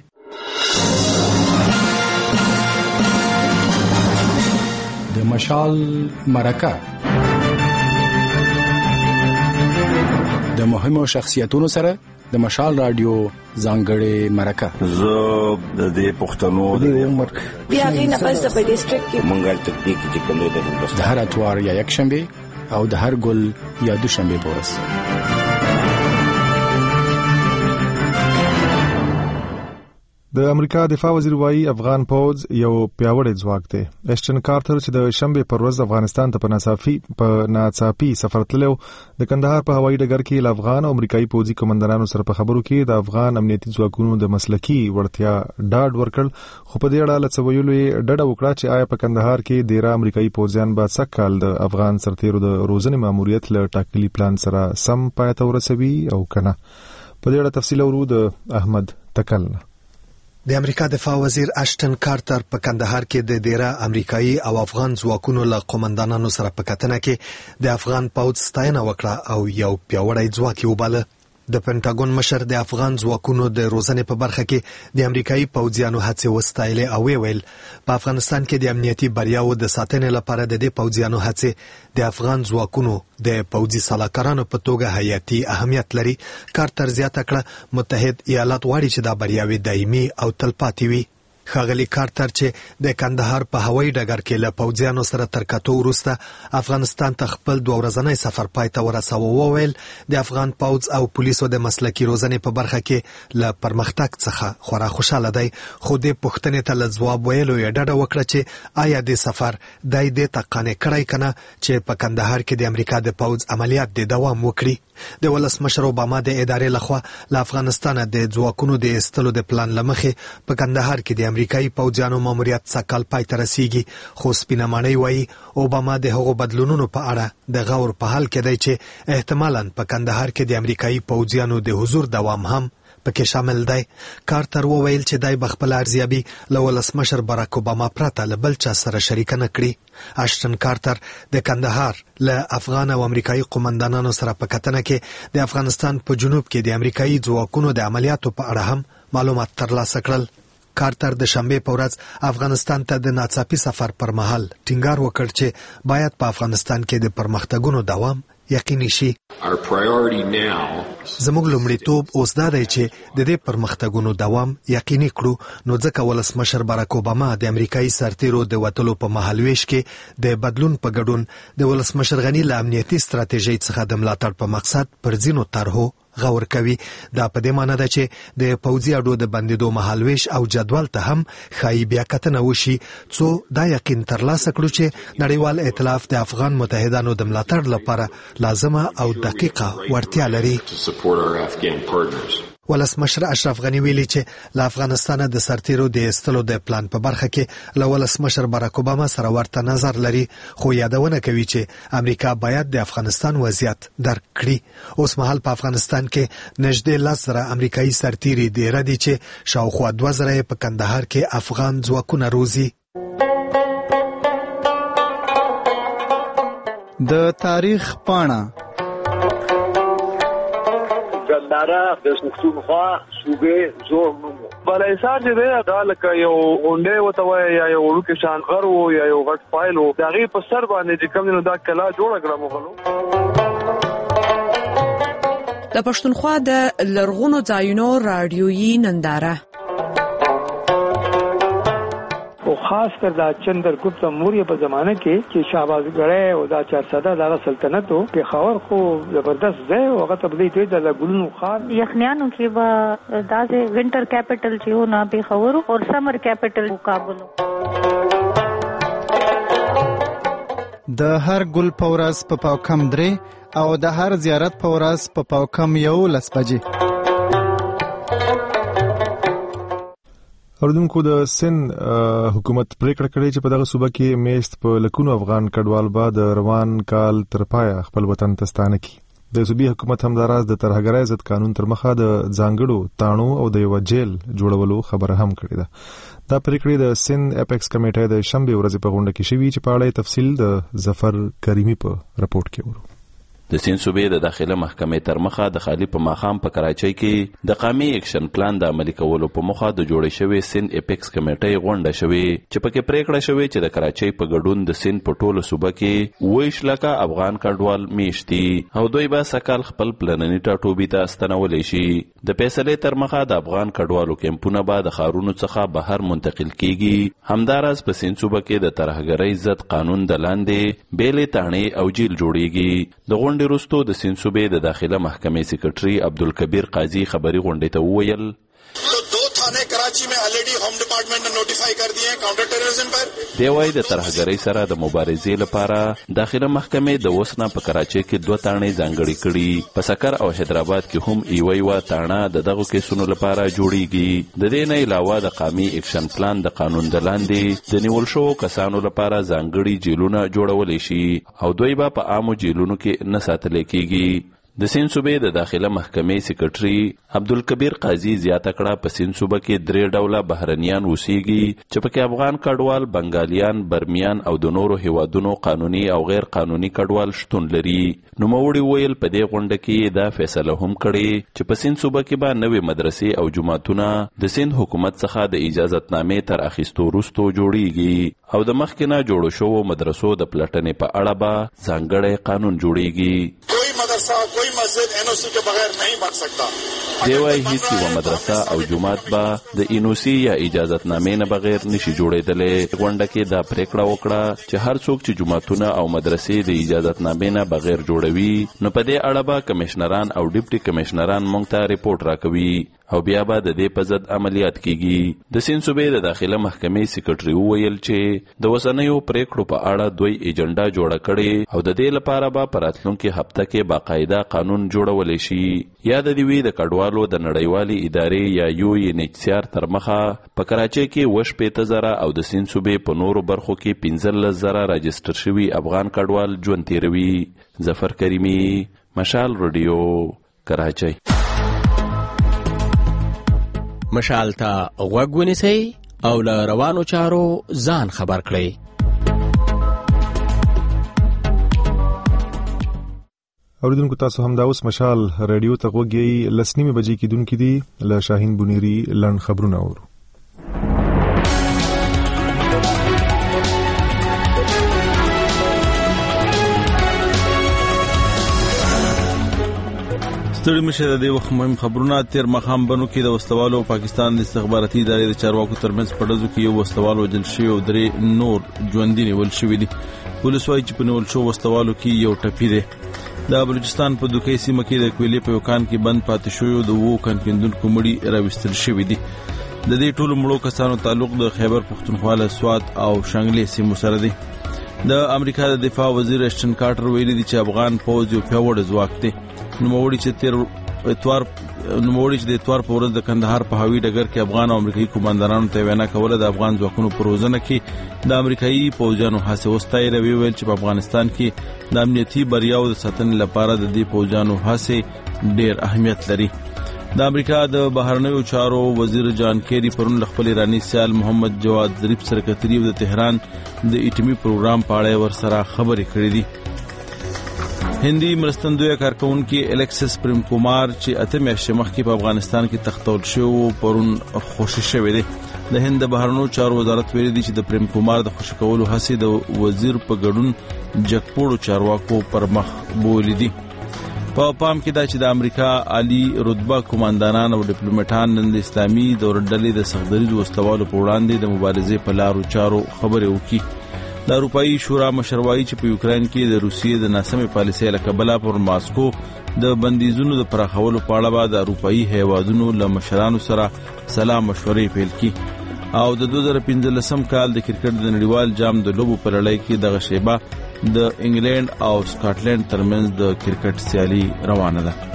د مشال مرکه د مهمو شخصیتونو سره د مشال رادیو ځانګړې مرکه. زه د دې پښتنو د عمر بیا غینه پس د ډیسټریکټ کې منګل تکنیک چې کومه د هر اتوار یا یک شنبه او د هر ګل یا دوشنبه په ورځ. د امریکا دفاع وزیر وایي افغان پوځ یو پیاوړی ځواک دی. ایشټن کارتر چې د شنبه پر ورځ افغانستان ته په ناڅاپي په ناڅاپي سفر تللو د کندهار په هوایي ډګر کې له افغان او امریکایي پوځي کمانډرانو سره په خبرو کې د افغان امنیتي ځواکونو د مسلکي وړتیا ډاډ ورکړ. خو په دې اړه له څه ویلو یې ډډه وکړه چې آیا په کندهار کې ډیره امریکایي پوځیان به څه کال د افغان سرتیرو د روزنې ماموریت له ټاکلي پلان سره سم پای ته ورسوي او کنه. په دې اړه تفصیل اورو د احمد تکل. د امریکا دفاع وزیر اشټن کارتر په کندهار کې د ډیره امریکایي او افغان ځواکونو له قومندانانو سره په کتنه کې د افغان پوځ ستاینه وکړه او یو پیاوړی ځواک یې وباله. د پینټاګون مشر د افغان ځواکونو د روزنې په برخه کې د امریکایي پوځیانو هڅې وستایلې او ویل په افغانستان کې د امنیتي بریاو د ساتنې لپاره د دې پوځیانو هڅې د افغان ځواکونو د پوځي سلاکارانو په توګه حیاتي اهمیت لري. کارتر زیاته کړه متحد ایالات غواړي چې دا بریاوې دایمي او تلپاتې وي. ښاغلي کارتر چې د کندهار په هوایي ډګر کې له پوځیانو سره تر کتو وروسته افغانستان ته خپل دوه ورځنی سفر پای ته ورساوه وویل د افغان پوځ او پولیسو د مسلکي روزنې په برخه کې له پرمختګ څخه خورا خوشاله دی. خو د پوښتنې ته له ځواب ویلو یې ډډه وکړه چې آیا د سفر دای دې ته قانع کړی کنه چې په کندهار کې د امریکا د پوځ عملیات د دوام وکړي. د ولسمشر اوباما د ادارې لخوا له افغانستان د ځواکونو د ایستلو د پلان لمخې په کندهار کې د امریکایي پوځیانو ماموریت سږ کال پای ته رسیږي، خو سپینه ماڼۍ وایي اوباما د هغو بدلونونو په اړه د غور په حال کې دی چې احتمالاً په کندهار کې د امریکایي پوځیانو د حضور دوام هم پکې شامل دی. کارتر وویل چې دای بخپل ارزیابي له ولسمشر باراک اوباما پرته له بل چا سره شریک نه کړي. اشټن کارتر د کندهار له افغان او امریکایي قومندانانو سره په کتنه کې د افغانستان په جنوب کې د امریکایي ځواکونو د عملیاتو په اړه هم معلومات ترلاسه کړل. کارتر د شنبه په ورځ افغانستان ته د ناڅاپي سفر پر مهال ټینګار وکړ چې باید په افغانستان کې د پرمختګونو دوام یقیني شي. زموږ لومړیتوب اوس دا دی چې د دې پرمختګونو دوام یقیني کړو، نو ځکه ولسمشر باراک اوباما د امریکایي سرتیرو د وتلو په مهالويش کې د بدلون په ګډون د ولسمشر غني له امنیتي ستراتیژۍ څخه د ملاتړ په مقصد پر ځینو طرحو غور کوي. دا په دې معنی ده چې د پوځي اډو د بندیدو مهالويش او جدول ته هم خای بیا کتنه وشي، څو دا یقین ترلاسه کړو چې نړیوال ائتلاف د افغان متحدانو د ملاتړ لپاره لازمه او دقیقه وړتیا لري. ولسمشر اشرف غنی ویلي چې له افغانستانه د سرتیرو د ایستلو د پلان په برخه کې له ولسمشر باراک اوباما سره ورته نظر لري، خو یادونه کوي چې امریکا باید د افغانستان وضعیت درک کړي. اوس مهال په افغانستان کې نږدې لس زره امریکایي سرتیري ډېر دي چې شاوخوا دوه زره په کندهار کې افغان ځواکونه روزي. د تاریخ پاڼه دارا د پښتونخوا صوبې زور نومو بلایسار چې دی دا لکه یو غونډې وته وای یا یو وړوکی شان غر وو یا یو غټ فایل وو، د هغې په سر باندې چې کوم نو دا کلا جوړه کړه مغلو. د پښتونخوا د لرغونو ځایونو راډیویي ننداره او خاص کر دا چندرګپت موریه په زمانه کې چې شهبازګړی او دا چارسده دغه سلطنت او پېښور خو زبردست ځای او هغه ته بدی ته د ګلونو خار یخنیانو کې به داسې وینټر کیپټل چې و نه پېښور او سمر کیپټل کابل. د هر ګل په ورځ په پاوکم درې او د هر زیارت په ورځ په پاوکم یو لس بجې. اوردونکو د سن حکومت پریکړه کړې چې په دغه صوبه کې میشت په لکونو افغان کډوال به د روان کال تر پایه خپل وطن ته ستانه کړي. د صوبې حکومت همداراز د ترهګرۍ ضد قانون تر مخه د ځانګړو تاڼو او د یو جیل جوړولو خبره هم کړې ده. دا پریکړه د سن اپیکس کمیټې د شنبه ورځې په غونډه کې شوې چې په اړه تفصیل د ظفر کریمی په رپورت کې ورو. د سین صوبې د داخله محکمې تر مخه د خالی په ماخام په کراچۍ کې د قومي اکشن پلان د عملي کولو په مخه د جوړې شوې سین اپیکس کمیټې غونډه شوې چې پکې پریکړه شوې چې د کراچۍ په ګډون د سین په ټوله صوبه کې ویش لکه افغان کډوال میشتي او دوی به سکال خپل پلاننی ټاټوبي ته ستنولې شي. د فیصلې تر مخه د افغان کډوالو کیمپونه به د خارونو څخه بهر منتقل کیږي. همداراز په سین صوبه کې د ترهګرۍ ضد قانون د لاندې بیلې تاڼې او جیل جوړیږي. د غونډې وروسته د سین صوبې د داخله محکمې سکرټري عبدالکبیر قاضي خبري غونډې ته وویل دو थाने कराची में ऑलरेडी होम डिपार्टमेंट ने नोटिफाई कर दिए हैं काउंटर टेररिज्म पर. دی وايي د ترهګرۍ سره د مبارزې لپاره داخله محکمې د وسنا په کراچۍ کې دوه تاڼې ځانګړې کړي. په سکر او حیدرآباد کې هم ایوه ایوه تاڼه د دغو کیسونو لپاره جوړیږي. د دې نه علاوه د قومي اکشن پلان د قانون د لاندې د نیول شوو کسانو لپاره ځانګړي جیلونه جوړولی شي او دوی به په عامو جیلونو کې نه ساتل کېږي. د سین صوبې د داخله محکمې سکرټري عبدالکبیر قاضي زیاته کړه په سین صوبه کې درې ډوله بهرنیان اوسېږي چې پکې افغان کډوال، بنګالیان، برمیان او د نورو هیوادونو قانوني او غیر قانوني کډوال شتون لري. نوموړي ویل په دې غونډه کې دا فیصله هم کړې چې په سین صوبه کې به نوې مدرسې او جوماتونه د سین حکومت څخه د اجازتنامې تر اخیستو وروسته جوړیږي او د مخکې نه جوړو شوو مدرسو د پلټنې په اړه به ځانګړی قانون جوړیږي. कोई मस्जिद एनओसी के बगैर नहीं बन सकता. دی وايي هیڅ یوه مدرسه او جومات به د انوسی یا اجازتنامې نه بغیر نشي جوړېدلی. غونډه کې دا پریکړه وکړه چې هر څوک چې جوماتونه او مدرسې د اجازتنامې نه بغیر جوړوي نو په دې اړه به کمشنران او ډیپټي کمشنران موږ ته ریپورت راکوي. او بیا به د دې په ضد عملیات کیږي. د سیند صوبې د داخله محکمې سکرټري وویل چې د وسنیو پریکړو په اړه دوی ایجنډا جوړه کړې او د دې لپاره به په راتلونکي هفته کې باقاعده قانون جوړولی شي. یا د دې وی د کډوالو د نړیوالې ادارې یا یو ان ایچ سی آر تر مخه په کراچۍ کې وش پېته زره او د سیند صوبې په نورو برخو کې پنځلس زره راجستر شوي افغان کډوال ژوند تیروي. ظفر کریمی، مشال رادیو، کراچۍ. مشال ته غوږ ونیسئ او له روانو چارو ځان خبر کړئ. اوریدونکو تاسو هم دا اوس مشال رادیو ته غوږی لسنیمه بجې کېدونکې دي. له شاهین بونیری لنډ خبرونه اورو. ستړي مشه د دې وخت مهم خبرونه. تیر مخام بنو کې د وسلوالو پاکستان د استخباراتي ادارې د چارواکو ترمنځ په ډزو کې یو وسلوال وژل شوی او درې نور ژوندي نیول شوي دي. پولیس وایي چې په نیول شوو وسلوالو کې یو ټپي دی. د بلوچستان په دوکۍ سیمه کې د کویلې په یو کان کې بند پاتې شوی د وو کان کیندونکو مړي راوستل شوي دي. د دې ټولو مړو کسانو تعلق د خیبر پښتونخوا له سوات او شانګلې سیمو سره دی. د امریکا د دفاع وزیر اشټن کارټر ویلي دی چې افغان پوځ یو پیاوړی ځواک دی. نوموړي چې تیر اتوار نوموړي چې د اتوار په ورځ د کندهار په هوایي ډګر کې افغان او امریکایي کمانډرانو ته وینا کوله د افغان ځواکونو په روزنه کې د امریکایي پوځیانو هڅې وستایي. ویل چې په افغانستان کې د امنیتي بریاو د ساتنې لپاره د دې پوځیانو هڅې ډېر اهمیت لري. د امریکا د بهرنیو چارو وزیر جان کیری پرون خپل ایرانی سیال محمد جواد ظریف سره کتري د تهران د ایټمی پروګرام په اړه ورسره خبرې کړې دي. هندي مرستندوی کارکونکو الکسس پریم کومار چې اته میاشتې مخکې په افغانستان کې تختول شو پرون خوشی شوی دی. د هند بهرنیو چارو وزارت ویلي دی چې د پریم کومار د خوشی کولو هڅې د وزیر په ګډون جګپوړو چارواکو پر مخ بولی دي. په پام کې دا چې د امریکا عالی رتبه کمانډران او ډیپلوماټان نن د اسلامي دور ډلې د سختدریز وسلوالو په وړاندې د مبارزې په لارو چارو خبرې وکړي. د اروپאי شورا مشروعي چې په یوکرين کې د روسیې د ناسمې پالیسۍ له کبله پر ماسکو د بندیزونو د پراخولو په اړه د اروپאי هیوادونو له مشرانو سره سلام مشورې پیل کړي او د دوه زره پنځلسم کال د کرکټ د نړیوال جام د لوبو په لړۍ کې د غشيبه د انګلند او سکاټلند ترمنځ د کرکټ سیالي روانه ده.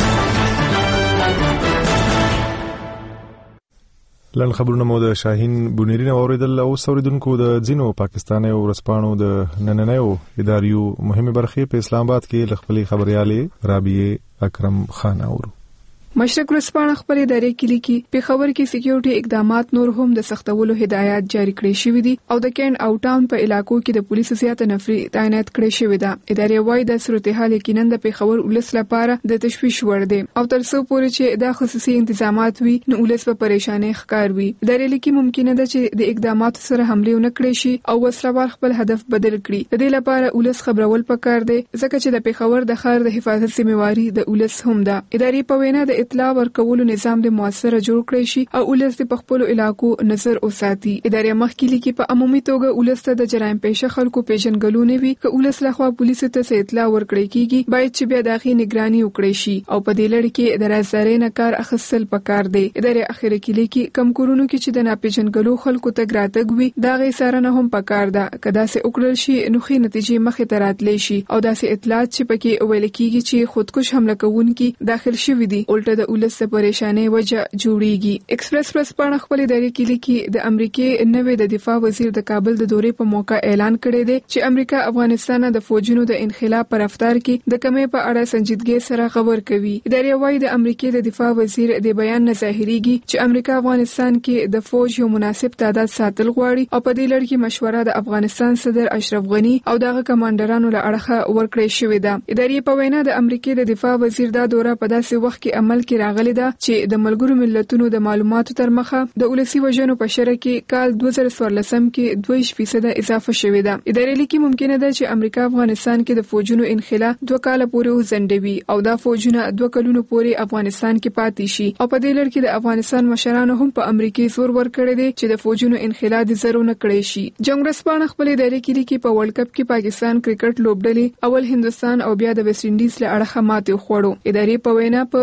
لن خبرونه مو د شاهین بونیری نو اوریدل او اوریدونکو د ځینو پاکستاني ورسپانو د نننیو اداریو مهمه برخې په اسلام آباد کې لخپلي خبريالي رابعه اکرم خان اورو. مشرق ورسپانه خپل ادارې کې لیکي په خبر کې سکیورټي اقدامات نور هم د سختولو هدایت جاری کړې شوې دي او د کین او ټاون په علاقو کې د پولیسو زیاته نفري تعینات کړې شوې ده. ادارې وايي د صورتحال یقینا د په خبر ولس لپاره د تشویش وړ دي او تر څو پورې چې د خصوصي انتظامات وي نو ولس په پریشانی ښکار وي. ادارې لیکي ممکنه ده چې د اقداماتو سره حمله ونه کړي شي او وسلوال خپل هدف بدل کړي. د دې لپاره ولس خبرول پکار دي ځکه چې د پیښور د ښار د حفاظت ذمہواری د ولس هم ده. ادارې په وینا د اطلاع ورکولو نظام د موثره جوړ کړی شي او ولس د خپل علاقو نظر اوساتي. ادارې مخکې لیکي په عمومي توګه ولس ته د جرایم پېښه خلکو پیژنګلو نه وي ک ولس لخوا پولیسو ته اطلاع ورکړي کیږي باید چې بیا داخلي نگراني وکړي شي او په دې لړ کې د رازدارۍ نه کار اخیستل پکار دی. ادارې اخر کې لیکي کم کورونو کې چې د ناپېژنګلو خلکو ته ګراتګ وي دا غي سارنه هم پکار ده کدا سه وکړل شي نو خې نتیجې مخې ته راتلې شي او داسې اطلاعات چې پکې ویل کیږي چې خودکش حمله کوونکي داخل شوي دي الټه د ولس په پریشانۍ وجه جوړیږي. ایکسپریس ورسپانه خپل ادارې کې لیکي د امریکای نوې د دفاع وزیر د کابل د دورې په موقع اعلان کړی دی چې امریکا افغانستان د فوجونو د انخلاء پر رفتار کې د کمې په اړه سنجیدګي سره خبر کوي. ادارې وايي د امریکای د دفاع وزیر د بیان نه ظاهريږي چې امریکا افغانستان کې د فوج یو مناسب تعداد ساتل غواړي او په دې لړ کې مشوره د افغانستان صدر اشرف غنی او دغه کمانډرانو له اړخه ورکړې شوې ده. ادارې په وینا د امریکای د دفاع وزیر دا دوره په داسې وخت کې عمل کې راغلی ده چې د ملګرو ملتونو د معلوماتو تر مخه د ولسی وژنو په شرک کې کال دوه زره څوارلسم کې دوه فیصد اضافه شوې ده. ادارې لیکي ممکنه ده چې امریکا افغانستان کې د فوجونو انخلاء دوه کال پورې وزندوي او دا فوجونه دوه کلونو پورې افغانستان کې پاتې شي او په دې لړ کې د افغانستان مشرانو هم په امریکای زور ورکړی دی چې د فوجونو انخلاء د زرو نه کړی شي. جنگ ورسپانه خپل ادارې کې لیکي په ورلد کپ کې پاکستان کرکټ لوبډلې اول هندستان او بیا د ویسټ انډیز له اړخه ماته خوړو. ادارې په وینا په دوه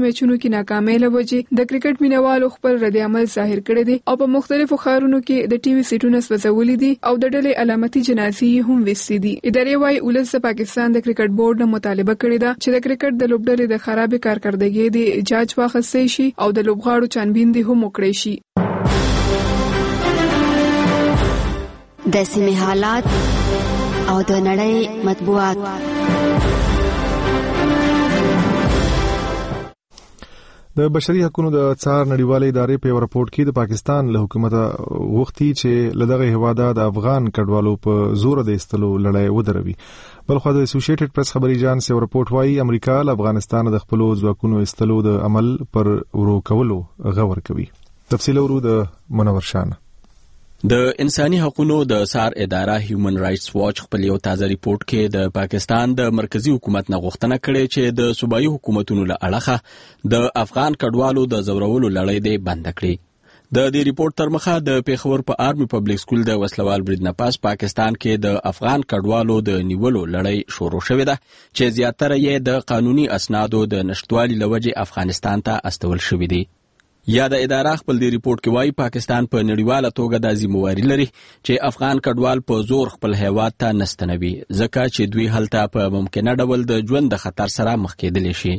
میچونو کې ناکامۍ له وجې د کرکټ مینوالو خپل رد عمل ظاهر کړی دی او په مختلفو ښارونو کې د ټي وي سیټونه سوځولي دي او د ډلې علامتي جنازې هم وستې دي. ادارې وايي ولس د پاکستان د کرکټ بورډ نه مطالبه کړې ده چې د کرکټ د لوبډلې د خراب کارکردګۍ د جاج واخیستل شي او د لوبغاړو چانبین دي هم وکړي شي. د سیمې حالات او د نړۍ مطبوعات. د بشري حقوقو د څار نړیوالې ادارې په یو راپورټ کې د پاکستان له حکومت وختي چې لدغه هواده د افغان کډوالو په زور د استلو لړۍ ودروي. بلخو د اسوسییټډ پریس خبري اژانس یو راپورټ وايي امریکا له افغانستان د خپل ځواکونو استلو د عمل پر ورو کولو غور کوي. تفصیل ورو د منور شان. د انساني حقوقو د سار اداره هیومن رائټس واچ خپل یو تازه ریپورت کې د پاکستان د مرکزی حکومت نه غوښتنه کړې چې د صوبایي حکومتونو له اړخه د افغان کډوالو د زورولو لړۍ دی بند کړي. د دې ریپورت تر مخه د پیښور په آرمي پبلک سکول د وسلوال برید نه پاس پاکستان کې د افغان کډوالو د نیولو لړۍ شروع شوې ده چې زیاتره یې د قانوني اسنادو د نشټوالي لوجې افغانستان ته استول شوې دي. یا د اداره خپل دی ریپورت کې وايي پاکستان په نړیواله توګه د ذمہواری لري چې افغان کډوال په زور خپل هیواد ته نستنوي ځکه چې دوی هلته په ممکنه ډول د ژوند د خطر سره مخ کېدلی شي.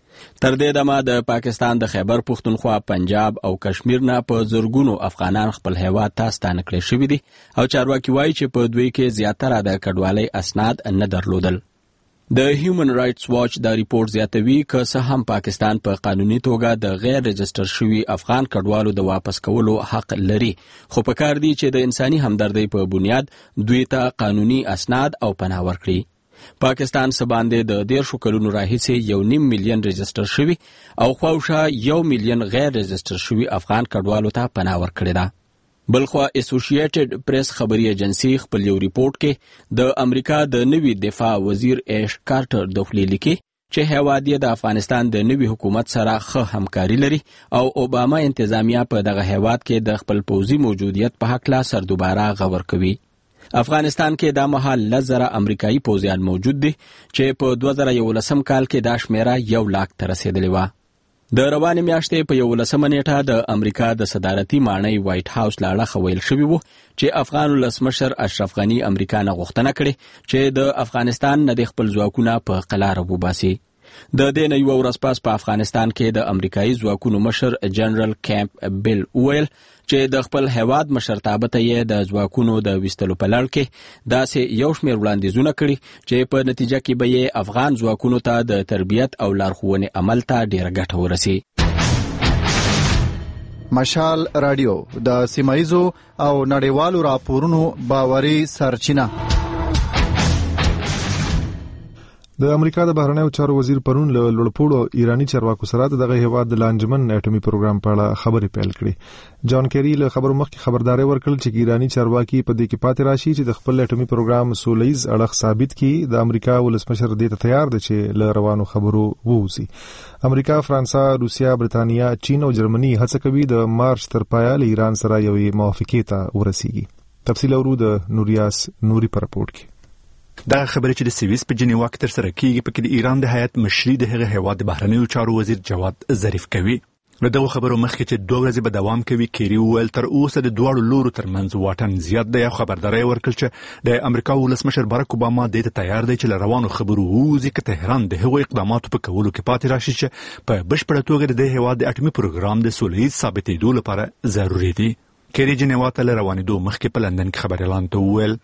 تر دې دمه د پاکستان د خیبر پختونخوا، پنجاب او کشمیر نه په زرګونو افغانان خپل هیواد ته ستانه کړي شوي دي او چارواکي وايي چې په دوی کې زیاتره د کډوالۍ اسناد نه درلودل. د هیومن رائټس واچ دا ریپورت زیاتوي که څه هم پاکستان په پا قانوني توګه د غیر رجستر شوي افغان کډوالو د واپس کولو حق لري، خو په کار دی چې د انساني همدردۍ په بنیاد دوی ته قانوني اسناد او پناه ورکړي. پاکستان سباندې د دیرشو کلونو راهیسې یو نیم میلیون رجستر شوي او خواوشا یو میلیون غیر رجستر شوي افغان کډوالو ته پناه ورکړي ده. بلخوا اسوسییټډ پریس خبري ایجنسی خپل یو ریپورت کې د امریکا د نوي دفاع وزیر ایش کارټر د خپل لیکي چې هیواد یې د افغانستان د نوي حکومت سره ښه همکاري لري او اوباما انتظامیه په دغه هیواد کې د خپل پوځي موجودیت په حق لا سردوباره غور کوي. افغانستان کې د مهال لزره امریکایي پوځیان موجود دي چې په دوه زره یولسم کال کې دا شمیره یو لاک ته رسیدلې وه. د روانې میاشتې په یولسمه نیټه د امریکا د صدارتي ماڼۍ وایټ هاوس له اړخه ویل شوي وو چې افغان ولسمشر اشرف غني امریکا نه غوښتنه کړې چې د افغانستان نه د خپل ځواکونه په قلاره وباسي. د دې نه یوه ورځ پس په افغانستان کې د امریکایي ځواکونو مشر جنرال کیمپ بیل وویل چې د خپل هیواد مشرتابه ته یې د ځواکونو د ویستلو په لړ کې داسې یو شمېر وړاندیزونه کړي چې په نتیجه کې به یې افغان ځواکونو ته د تربیت او لارښوونې عمل ته ډېره ګټه ورسي. مشال رادیو د سیمایزو او نړیوالو راپورونو باوري سرچینه. د امریکا د بهرنیو چارو وزیر پرون له لوړپوړو ایرانی چارواکو سره دغه هیواد د لانجمن اټومي پروګرام په اړه خبرې پیل کړې. جان کیری له خبرو مخکې خبرداري ورکړل چې ایرانی چارواکي په دې کې پاتې راشي چې د خپل اټومي پروګرام سولهییز اړخ ثابت کړي. د امریکا ولسمشر دې ته تیار دی چې له روانو خبرو ووځي. امریکا، فرانسا، روسیا، برتانیا، چین او جرمني هڅه کوي د مارچ تر پایه له ایران سره یوې موافقې ته ورسیږي. تفصیل اورو د نوریاس نوري په راپورټ کې. دا خبره چې د سویس په جنیوا کې تر سره کیږي پکې د ایران د هیئت مشري د هغه هیواد د بهرنیو چارو وزیر جواد ظریف کوي. له دغه خبرو مخکې چې دوه ورځې به دوام کوي، کیری وویل تر اوسه د دواړو لورو ترمنځ واټن زیات دی او خبرداری ورکړل چې د امریکا ولسمشر باراک اوباما دې ته تیار دی چې له روانو خبرو ووځي که تهران د هغو اقداماتو په کولو کې پاتې راشي چې په بشپړه توګه د دې هیواد د اټومي پروګرام د سولهییز ثابتېدو لپاره ضروري دي. کیری جنیوا ته له روانېدو مخکې په لندن کې خبريالانو ته وویل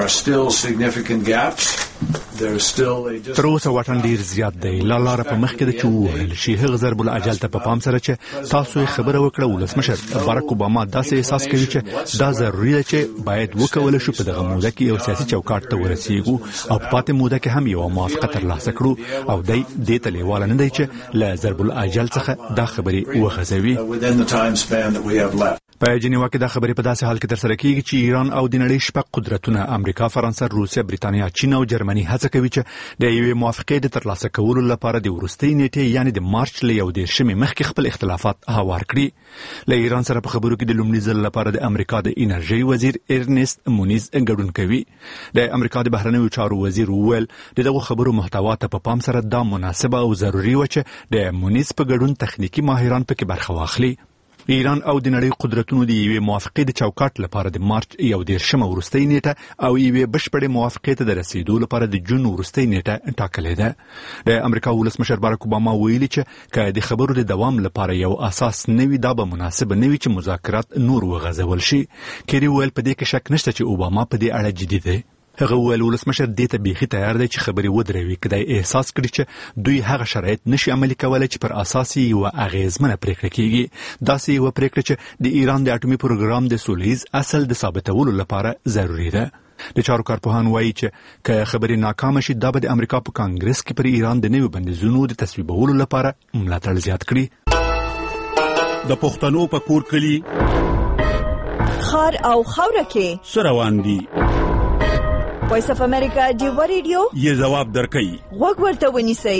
تر اوسه واټن ډیر زیات دی. لا لاره په مخکې ده چې وویل شي هغه ضرب الاجل ته په پام سره چې تاسو یې خبره وکړه. ولسمشر باراک اوباما داسې احساس کوي چې دا ضروري ده چې باید وکول شو په دغه موده کې یو سیاسي چوکاټ ته ورسیږو او په پاتې موده کې هم یو موافقه ترلاسه کړو او دی دې ته لیواله نه دی چې له ضرب الاجل څخه دا خبرې وغځوي. په جنیوا کې دا خبرې په داسې حال کې ترسره کیږي چې ایران او د نړۍ شپږ قدرتونه امریکا، فرانسه، روسیه، بریتانیا، چین او جرمني هڅه کوي چې د یوې موافقې د ترلاسه کولو لپاره د وروستۍ نیټې یعنی د مارچ له یو دېرشمې مخکې خپل اختلافات هوار کړي. له ایران سره په خبرو کې د لومړي ځل لپاره د امریکا د انرژي وزیر ارنست مونیز ګډون کوي. د امریکا د بهرنیو چارو وزیر وویل د دغه خبرو محتوا ته په پام سره دا مناسبه او ضروري و چې د مونیز په ګډون تخنیکی ماهران پکې برخه واخلي. ایران او د نړۍ قدرتونو د یوې موافقې د چوکاټ لپاره د مارچ یو دېرشمه وروستۍ نیټه او یوې بشپړې موافقې ته د رسیدو لپاره د جون وروستۍ نیټه ټاکلې ده. د امریکا ولسمشر باراک اوباما ویلي چې که د خبرو د دوام لپاره یو اساس نه وي دا به مناسبه نه وي چې مذاکرات نور وغځول شي. کیری ویل په دې کې شک نشته چې اوباما په دې اړه جدي دی. هغه ویل ولسمشر دې ته بیخي تیار دی چې خبرې ودروي که دی احساس کړي چې دوی هغه شرایط نشي عملي کولی چې پر اساس یې یوه اغېزمنه پرېکړه کیږي. داسې یوه پرېکړه چې د ایران د اټومي پروګرام د سولیز اصل د ثابتولو لپاره ضروري ده. د چارو کارپوهان وایي چې که خبرې ناکامه شي دا به د امریکا په کانګرس کې پر ایران د نویو بندیزونو د تصویبولو لپاره ملاتړ زیات کړي. د پښتنو په کور کلي خار او خاوره کې څه روان دي؟ وایس اف امریکا ډیو ریډیو یې ځواب درکوي. غوږ ورته ونیسئ.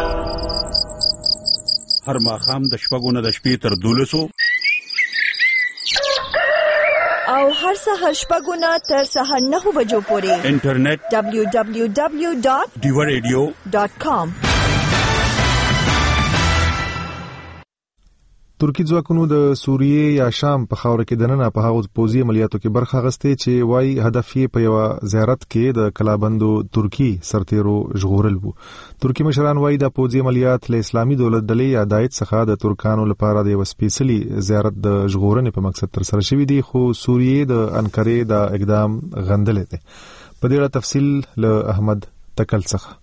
هر ماښام د شپږو نه د شپې تر دولسو او هر سهار شپږو نه تر سهار نهو بجو پورې انټرنیټ دبلیو دبلیو دبلیو ډاټ ډیو ریډیو ډاټ کام. ترکی ځواکونو د سوریې یا شام په خاوره کې دننه په هغو پوځي عملیاتو کې برخه اخیستې چې وايي هدف یې په یو زیارت کې د کلابندو ترکی سرتیرو ژغورل وو. ترکی مشران وايي د پوځي عملیات له اسلامي دولت ډلې یا دایت څخه د ترکانو لپاره د یو سپیشلي زیارت د ژغورنې په مقصد تر سره شوی دی، خو سوریې د انکارې د اقدام غندلې ده. په دې اړه تفصیل له احمد تکل څخه.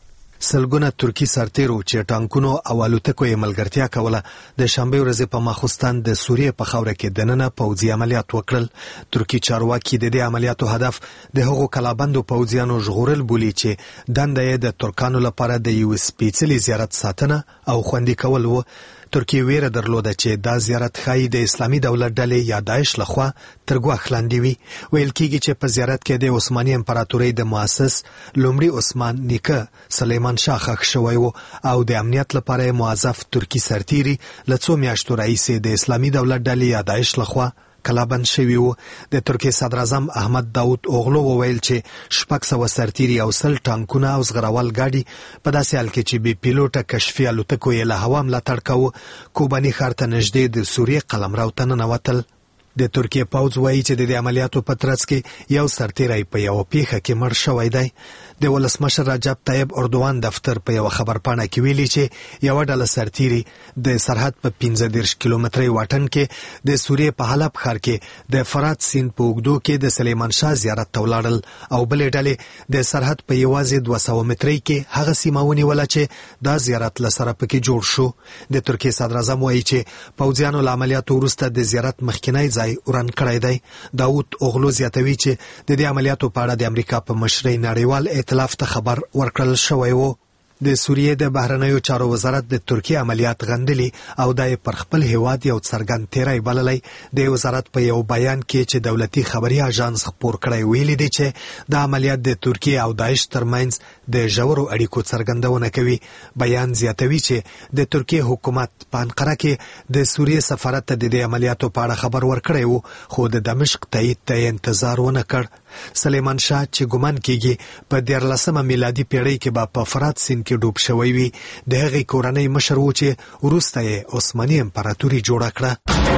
سلګونه ترکی سرتیرو چې ټانکونو او الوتکو یې ملګرتیا کوله د شنبه ورځې په ماخوستان د سوریې په خاوره کې دننه پوځي عملیات وکړل. ترکی چارواکي د دې عملیاتو هدف د هغو کلابندو پوځیانو ژغورل بولي چې دنده یې د ترکانو لپاره د یو سپیشلي زیارت ساتنه او خوندي کول وو. ترکیه ویره درلوده چې دا زیارت ښایي د اسلامي دولت ډلې یا داعش لخوا تر ګواښ لاندې وي. ویل کېږي چې په زیارت کې د عثماني امپراتورۍ د مؤسس لومړي عثمان نیکه سلیمان شاه ښخ شوی و او د امنیت لپاره موظف ترکی سرتیري له څو میاشتو راهیسې د اسلامي دولت ډلې یا داعش لخوا کلابند شوی وو. د ترکیه صدر اعظم احمد داود اوغلو وویل چې شپږ سوه سرتیري او سل ټانکونه او زغرول ګاډي په داسې حال کې چې بې پیلوټه کشفي الوتکو یې له هوا ملاتړ کاوه کوباني ښار ته نږدې د سوریې قلمرو ته ننوتل. د ترکیه پوځ وایي چې د دې عملیاتو په ترڅ کې یو سرتیری په یو پیښه کې مړ شوی دی. د ولسمشر رجب طیب اردوان دفتر په یو خبرپاڼه کې ویلي چې یو ډله سرتیري د سرحد په پنځه دېرش کیلومتري واټن کې د سوریې په حلب ښار کې د فرات سیند په اوږدو کې د سلیمان شاه زیارت ته ولاړل او بلې ډلې د سرحد په یوازې دوه سوه مترۍ کې هغه سیمه ونیوله چې دا زیارت له سره پکې جوړ شو. د ترکیه صدر اعظم وایي چې پوځیانو له عملیاتو وروسته د زیارت مخکینی ځای وران کړی دی. داود اوغلو زیاتوي چې د دې عملیاتو په اړه د امریکا په مشرۍ نړیوال ائتلاف ته خبر ورکړل شوی و. د سوریې د بهرنیو چارو وزارت د ترکیه عملیات غندلي او د پر خپل هیواد یو څرګند تیری بللی. د وزارت په یو بیان کې چې دولتي خبري اژانس خپور کړی ویلي دی چې د عملیات د ترکیه او داعش ترمنځ د ژورو اړیکو څرګندونه کوي. بیان زیاتوي چې د ترکیه حکومت په انقره کې د سوریې سفارت ته د دې عملیاتو په اړه خبر ورکړی و خو د دمشق تایید ته انتظار ونه کړ. سلیمان شاه چې ګمان کېږي په دیارلسمه میلادي پیړۍ کې به په فرات سیند کې ډوب شوی وي د هغې کورنۍ مشر و چې وروسته یې عثماني امپراتوري جوړه کړه.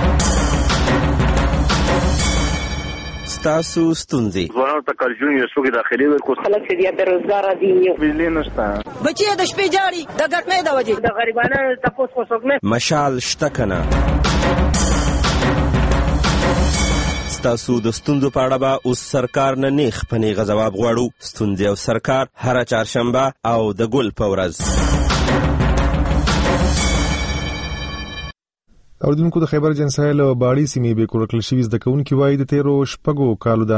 ستاسو ستونزې ځوانانو ته کالجون یو څوک داخلي ورکړو خلک چې بیا بېروزګاره دي بجلي نشته بچي د شپې جاړي د ګرمۍ د وجې د غریبانو تپوس خو څوک نه مشال شته که نه. ستاسو د ستونزو په اړه به اوس سرکار نه نیغ په نیغه ځواب غواړو. ستونزې او سرکار هره چهارشنبه او د ګل په ورځ. اوردونکو د خیبر جنسایل باړی سیمې به کورکل شوی زده کوونکي وایي د تیرو شپږو کالو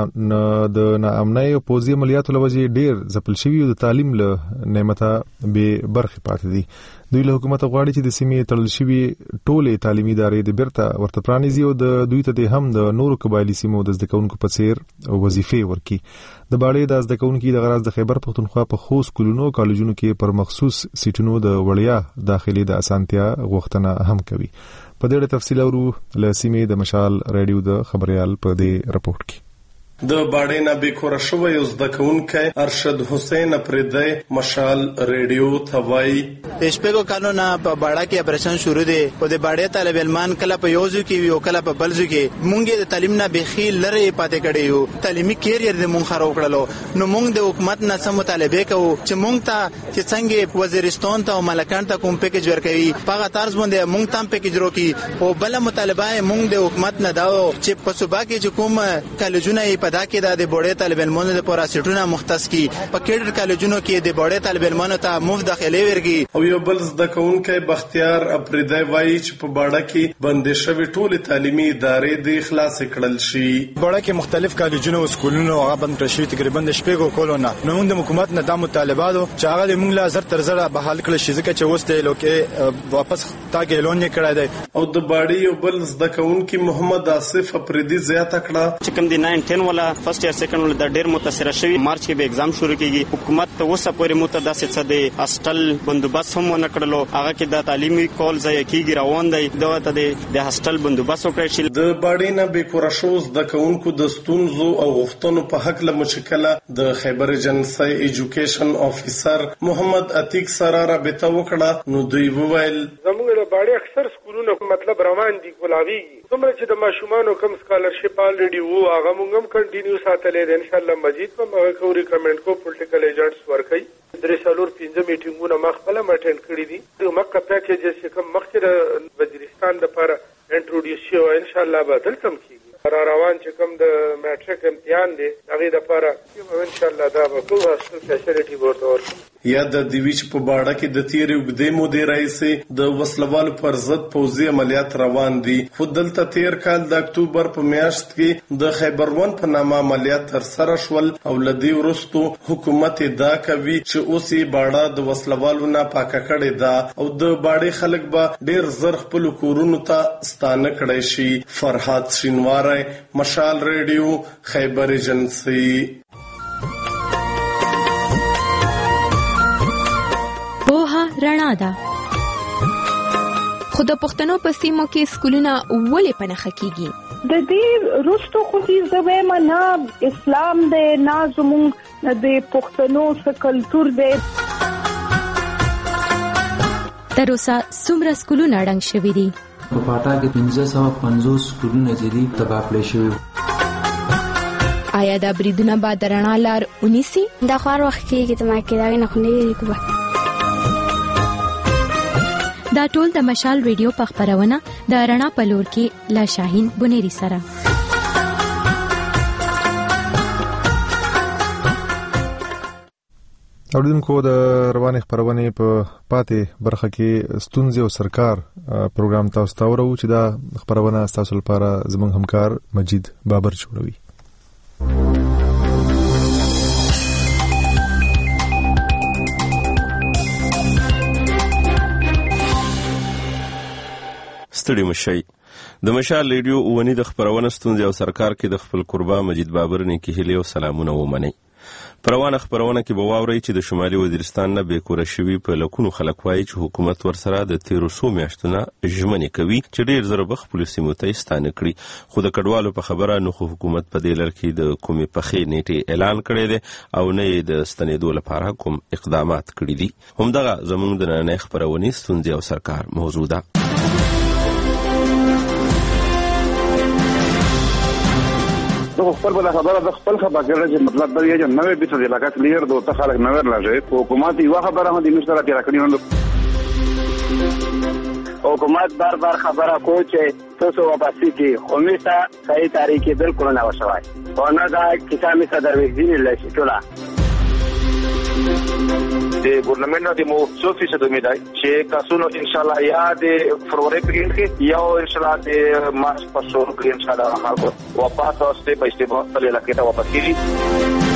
د ناامنۍ او پوځي عملیاتو لوجې ډیر ځپل شوی او د تعلیم له نعمته به برخه پاتې دي. دوی له حکومت غواړي چې د سیمې تړل شوی ټولې تعلیمي ادارې د بیرته ورته پرانیزي او د دوی ته هم د نورو قبایلی سیمو د زده کوونکو په څیر وظیفې ورکړي. د باړې د زده کوونکو د غراض د خیبر پښتونخوا په خو سکولونو کالجونو کې پر مخصوص سیټونو د وړیا داخلي د اسانتیا غوښتنه هم کوي. په دې تفصیل اورو له سیمې د مشال رادیو د خبريال په دې رپورت کې. د باړې نه بیکوره شوی زده کوونکی ارشد حسین پردی مشال ریډیو ته وایي د شپږو کالو نه په باړه کې اپریشن شروع دی او د باړې طالب علمان کله په یوزو کې وی او کله په بلزو کې مونږ د تعلیم نه بخي لره پاتې کړي یو تعلیمي کیریئر د مونږ خراب کړلو نو مونږ د حکومت نه سم مطالبه کوو چې مونږ ته چې څنګه وزیرستان ته او ملکان ته کوم پیکیج ورکوي په طرز باندې مونږ تام پیکیج روکي او بل مطالبه مونږ د حکومت نه داو چې په صوبا کې کوم کالجونه دا کې د بوړې طالب علمانو لپاره سیټونه مختص کی په کډر کالجونو کې د بوړې طالب علمانو ته مفت داخلي ورګي او یو بل زده کوونکی بختیار اپریدی وایي چې په باړه کې بندې شوی ټول تعلیمي ادارې د اخلاص کړل شي. باړه کې مختلف کالجونه او سکولونه هغه بند کړل شي تقریبا د شپږو کالو نه نو موږ د حکومت نه د مطالباتو چې هغه موږ لا زر تر زر بحال کړل شي ځکه چې وسته لوکې واپس تاګه اعلان یې کړی دی. او د باړې یو بل زده کوونکی محمد آصف اپریدی زیاته کړه چې کوم دی ناین ټین ولا فرست ایئر سیکنډ ول د ډیر متاثر شوی مارچ کې به ایگزام شروع کیږي حکومت ته وسه پورې متداسې څه دی هاستل بندوبست هم نه کړلو هغه کې د تعلیمي کول ځای کیږي روان دی دغه ته د هاستل بندوبست وکړي شي. د باړې نه به کورشوز د کونکو د ستونزو او غوښتنو په حق له مشکله د خیبر جنسای ایجوکیشن افیسر محمد عتیق سره رابطه وکړه نو دوی وویل زموږ د باړې اکثر سکولونو مطلب روان دي کولاویږي څومره چې د ماشومانو کم سکالرشپ الریډي وو هغه موږ هم کنټینیو ساتلې ده ان شاء الله مزید په موږ کو ریکمند کو پولیټیکل ایجنټس ورکي درې سالور پنځه میټینګونه مخبل مټن کړی دي د مکه پیکیج چې کوم مخکې د وزیرستان د لپاره انټروډیوس شو ان شاء الله بدل تم کیږي را روان چې کوم د میټریک امتحان دی هغه د لپاره ان شاء الله دا به کوم هاستل فیسیلیټي ورته ورکړي. یا د دیویچ په باړه کې د تیرې وګدې مودې راځي د وسلوالو پر ضد پوځي عملیات روان دي خو دلته تیر کال د اکتوبر په میاشت کې د خیبر ون په نامه عملیات تر سره شول او لدی ورستو حکومت دا کوي چې اوس یې باړه د وسلوالو نه پاکه کړي دا او د باړې خلک به ډیر زر خپل کورونو ته ستانه کړي شي. فرحات شینواری مشال ریډیو خیبر ایجنسی. رڼا ده خو د پښتنو په سیمو کې سکولونه ولې په نخښه کیږي د دې روستو خو دې زویم نه اسلام دې نه زموږ د پښتنو څخه کلچر دې تر اوسه څومره سکولونه ړنګ شوي دي په پاټا کې پنځه سوه پنځوس سکولونه چې دي تباه کړل شوي. آیا دا بریدونه به د رڼا لار ونیسي؟ دا خو هر وخت کېږي ته ما کې دا نه خو نه کېږي. دا ټول د مشال ریډیو په خبرونه د رڼا په لور کې لا شاهین بنيري سره. اوریدونکو د روانې خبرونه په پاتې برخه کې ستونزې او سرکار پروګرام تاسو ته ورو چې دا خبرونه تاسو لپاره زموږ همکار مجید بابر جوړوي. ستړي مشي د مشال ریډیو ونی د خبرونه ستونزې او سرکار کې د خپل قربا مجید بابر نه کې هلي او سلامونه ومني. پروانه خبرونه کې بواوري چې د شمالي وزیرستان نه بیکوره شوی په لکونو خلک وایي چې حکومت ورسره د تیرو سو میاشتونه ژمنې کوي چې ډیر زره بخ پولیسي متایستانه کړي خو د کډوالو په خبره نو حکومت په دې لړ کې د کومې پخې نیټه اعلان کړی دی او نه د ستنېدو لپاره کوم اقدامات کړي دي. همدغه زموږ د نن خبرونه ستونزې او سرکار موضوع ده. دغه خپل بل خبره د خپل خبره چې مطلب دا یې نوې بیت د علاقې کلیر دوه ته خلک نوې راځي حکومت یو خبره هم د مشترک راکړي حکومت بار بار خبره کو چې تاسو واپسی کی خمیسه صحیح تاریخ بالکل نه وشوي او نه دا کیسه می صدر وزیر لشي ټوله د ګورنمنت نه د مو څو فیصد امید دی چې کسونو ان شاء الله یا د فروری په کې یا ان شاء الله د مارچ په شروع کې ان شاء الله خلکو واپس او سټیپ بای سټیپ خپل علاقې ته واپس کیږي.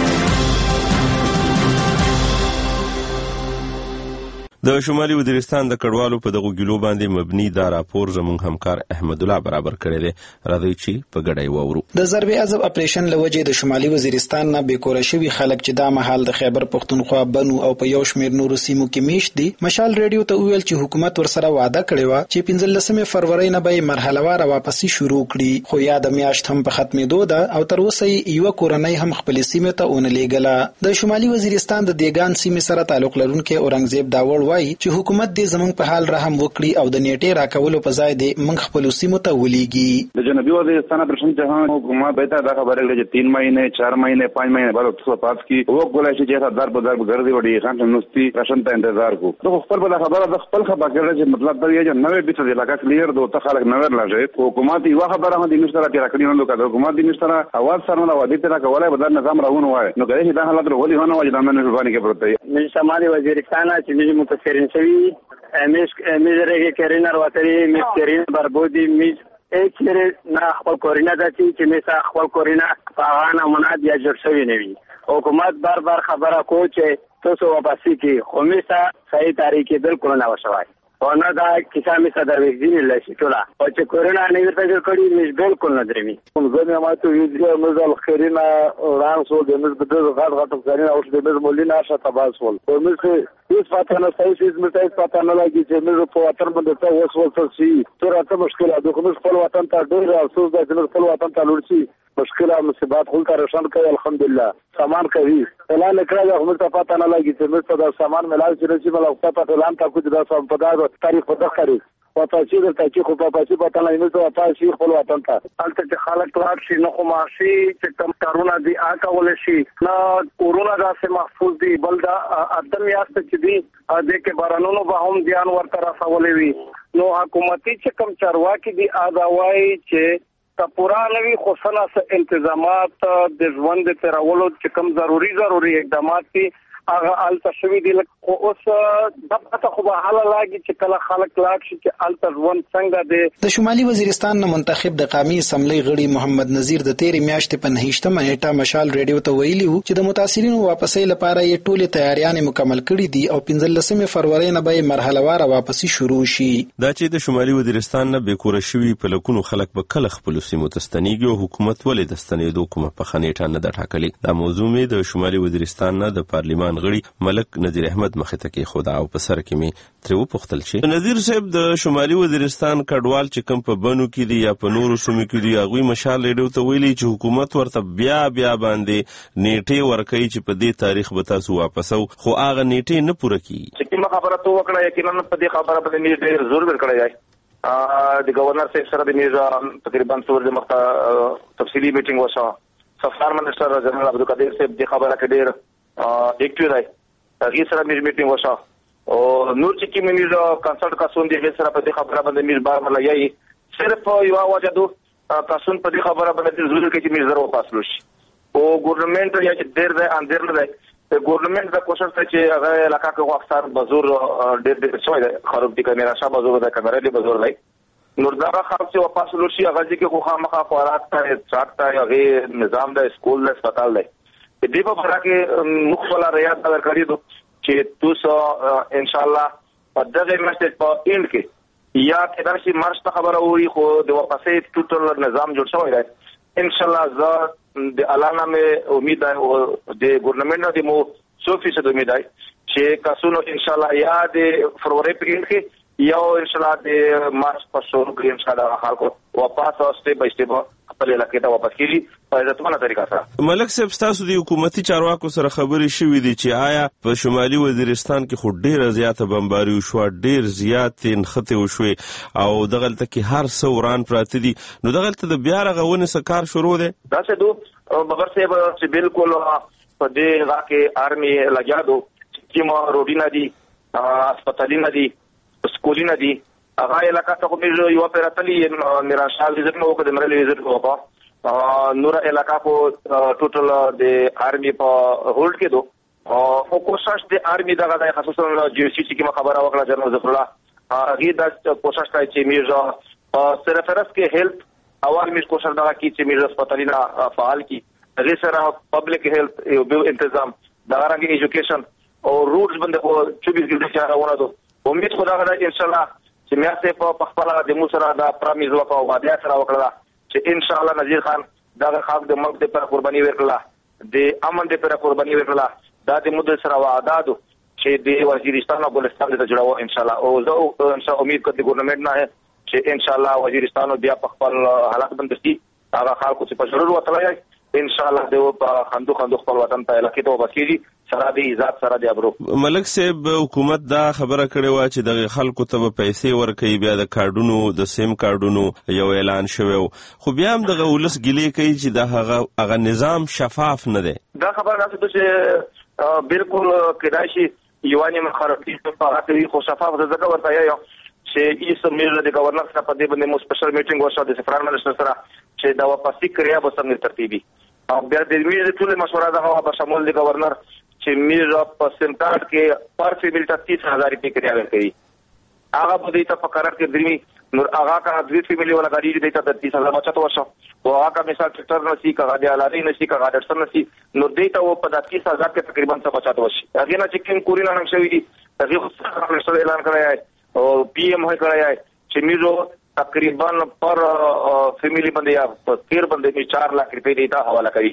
د شمالي وزیرستان د کډوالو په دغه ګلو باندې مبني دا راپور زموږ همکار احمد الله برابر کړی دی. راځي چې په ګډای وورو. د ضرب عذاب اپریشن لوجه د شمالي وزیرستان نه بیکوره شوی خلک چې دا مهال د خیبر پختونخوا بنو او په یو شمیر نورو سیمو کې میشت دي مشال ریډیو ته ویل چې حکومت ورسره وعده کړې و چې پنځلسمه فروری نه به مرحله واره واپسی شروع کړي خو یا د میاشت هم په ختمېدو ده او تر اوسه یو کورنۍ هم خپل سیمه ته اون لېګله. د شمالي وزیرستان د دیګان سیمه سره تعلق لرونکي اورنګزیب داوړ چې حکومت دې زمونږ په حال رحم وکړي او د نیټې راکولو په ځای دې موږ خپل سیمو ته ولېږي. د جنوبي وزیرستان پرشن جهان حکومت به تا خبره لري چې तीन مہینے चार مہینے पाँच مہینے بعد اس پاس کی وہ بولا چې جیسا در بدر ګرځي وړي خان نوستي راشن ته انتظار کو نو خپل بل خبره د خپل خبره کړل چې مطلب دا یې چې نوې بیت د علاقې کلیر دوه ته خلک نوې لاږي حکومت یو خبره هم د مشترک کې راکړي نو د حکومت د مشترک اواز سره نو ودی ته کولای بدل نظام راونه وای نو ګرځي دا حالت ولې هونه وای د نن ژوند کې پروت دی. شمالي وزیرستان چې موږ متفرین شوی امیش امیش رګه کرینر وتری میس کرین بربودی میس ایک چیرې نه خپل کورینا دتی چې میسا خپل کورینا پاغانه مناد یا جوړ شوی نه وي. حکومت بار بار خبره کو چې تاسو واپسی کی خو میسا صحیح تاریخ بالکل نه وشوي او نه دا کیسه میسا دروځي نه لشي ټوله او چې کورونا نه ورته جوړ کړی مش بالکل نه درمي. زه ما ته یو مزل خیرینا رانسو د مز بده غټ غټ ځانونه او د مز مولینا شته باسول او مز هیڅ پاتې نه صحیح هیڅ مته پاتې نه لګي چې موږ په وطن باندې څه وسو څه شي تر اته مشکله د کوم خپل وطن ته ډېر افسوس ده چې خپل وطن ته لور شي مشکله مصیبات خپل ته روشن کوي الحمدلله سامان کوي اعلان کړی دا موږ ته پاتې نه لګي چې موږ ته د سامان ملال چې رسي بل وخت په اعلان تا کوم د سم په دغه تاریخ په دغه تاریخ وتاچې د تاکي خو په پاتې پاتې نه موږ ته پاتې شي خپل وطن ته البته چې خلک لاړ شي نو خو ماشي چې کم کارونه دي آکا ول شي نه کورونا داسې محفوظ دي بل دا ادم یاست چې دي د کې بارانونو به هم ځان ورته راولې وي نو حکومتي چې کم چارواکي دي اډاوای چې تا پرانوي خو سناس انتظامات د ژوند تیرولو چې کم ضروری ضروری اقدامات دي هغه الته شوی دی خو اوس د پته خو به حاله لاګي چې کله خلک لاړ شي چې الته ژوند څنګه دی. د شمالي وزیرستان نه منتخب د قومي اسمبلی غړي محمد نذیر د تیرې میاشتې په نهشتمه نیټه مشال ریډیو ته ویلي وو چې د متاثرینو واپسۍ لپاره یې ټولې تیاریانې مکمل کړې دي او پنځلسمې فروری نه به مرحله واره واپسی شروع شي. دا چې د شمالي وزیرستان نه بیکوره شوي په لکونو خلک به کله خپل سیمو ته ستنېږي او حکومت ولې د ستنېدو کومه پخه نیټه نه ده ټاکلې. دا موضوع مې د شمالي وزیرستان نه د پارلیمان غړي ملک نذیر احمد مخې ته کې خدا او په سر کې می تر وپختل شي. نذیر صاحب د شمالي وزیرستان کډوال چې کوم په بنو کې دي یا په نورو سیمو کې دي هغه مشال ریډیو ته ویلي چې حکومت ورته بیا بیا باندې نیټه ورکړي چې په دې تاریخ به تاسو واپسو خو هغه نیټه نه پوره کیږي. چې کومه خبره تو وکړه یقینا په دې خبره باندې نیټه زور ورکړی دی. د گورنر صاحب سره د میزه تقریبا څور د مخه تفصیلی میټینګ وشو سفیر منسٹر جنرال عبدالقادر صاحب د خبره کې ډیر اکټیو دی هغه سره میټینګ وشو او نور چې کوم میز کنسلټ کاسون دي سره په دې خبره باندې میز بار ملایي صرف یو وجدو کاسون په دې خبره باندې ضروري کې چې میز زرو پاسلو شي او ګورنمنت یا چې ډیر دی اندر نه دی ګورنمنت د کوشش ته چې هغه علاقہ کې اکثر بزور ډیر ډیر شوی دی خراب دي کیمرا شابه بزور دی کیمرا دی بزور دی نور دا خراب چې واپس لورشي هغه چې کو خامخا خوراک ته چاټ ته هغه نظام د سکول د هسپتال دی دې په اړه کې مخفله ریاض درکړی دو چې تاسو ان شاء الله په دغه میسج په اند کې یا کله چې مارچ ته خبره وي خو د واپسې ټوټل نظام جوړ شوی دی ان شاء الله زه د اعلان مې امید ده او د ګورنمنت د مو څو فیصد امید ده چې کسونو ان شاء الله یا د فروری په اند کې یا ان شاء الله د مارچ په شروع کې ان شاء الله خلکو واپس او سټیپ بای سټیپ خپل علاقې ته واپس کیږي په عزتمنه طریقه سره. ملک صاحب تاسو د حکومتي چارواکو سره خبرې شوې دي چې آیا په شمالي وزیرستان کې خو ډیره زیاته بمباری وشو ډیر زیات نخته وشو او دغلته کې هر څو وران پراته دي نو دغلته د بیا رغونې سکار شروع ده دا څه دو مگر صاحب چې بالکل په دې راکه آرمي لګیا دو چې ما روډینا دي هسپتالونه دي سکولونه دي هغه علاقہ ته کومې یو پیراتلی میراشال وزیر نو کو د مرلي وزیر کو نور علاقہ کو ټوټل د آرمي په هولډ کې دو او کوشش د آرمي دغه د خصوصا جی سی سی کې خبره وکړه جنرال ظفر الله هغه د کوشش کوي چې میرزا سرفرس کې هیلث اول مش کوشش دغه کې چې میرزا هسپتالونه فعال کی هغه سره پبلک هیلث یو بل تنظیم دغه رنګ ایجوکیشن او روټس باندې او چوبیس ګډه چاره ونه دو امید خدا غواړي ان شاء الله چې میاسته په خپل د مو سره د پرامیز وکاو وعده سره وکړه چې ان شاء الله نذیر خان دغه خاک د ملک د پر قرباني ورکړه د امن د پر قرباني ورکړه دا د مود سره وعده دو چې د وزیرستان او بلوچستان د جوړو ان شاء الله او زه ان شاء الله امید کوم د ګورنمنت نه چې ان شاء الله وزیرستان بیا په خپل حالات باندې شي هغه خلکو چې په ضرور وتلای ان شاء الله دیو په خندو خندو خپل وطن ته لکه ته وبکیږي سره دی عزت سره دی ابرو ملک صاحب حکومت دا خبره کړې و چې د خلکو ته پیسې ورکړي بیا د کارډونو د سیم کارډونو یو اعلان شوی خو بیا هم د ولس ګلې کوي چې دا هغه هغه نظام شفاف نه دی دا خبره راځي چې بالکل کېدای شي یواني مخالفت په هغه خو شفاف د ځکه ورته یو چې ایس میل د گورنر سره په دې باندې مو سپیشل میټینګ وشو د سفران منسټر سره چې دا واپسی کړیا به سم ترتیبي او بیا د میل ټول مشوره ده هغه په شمول د گورنر چې میل په سنټار کې پر فیمیل ته تیس هزار روپۍ کړیا ورکړي هغه په دې ته په قرار کې درمي نور هغه کا دوی فیمیل ولا غاډي دې ته تیس هزار بچت وشو او هغه کا مثال ټریکټر نسی کا غاډي علاري نسی کا غاډر نسی نور دې ته و په تیس هزار کې تقریبا څه بچت وشي هغه نه چې کوم کورینه هم شوی دي هغه خو اعلان کړی او پی ایم هي کړی چې میرو تقریبا پر فیملی باندې یا په تیر باندې می چار لک روپۍ دیتا حواله کوي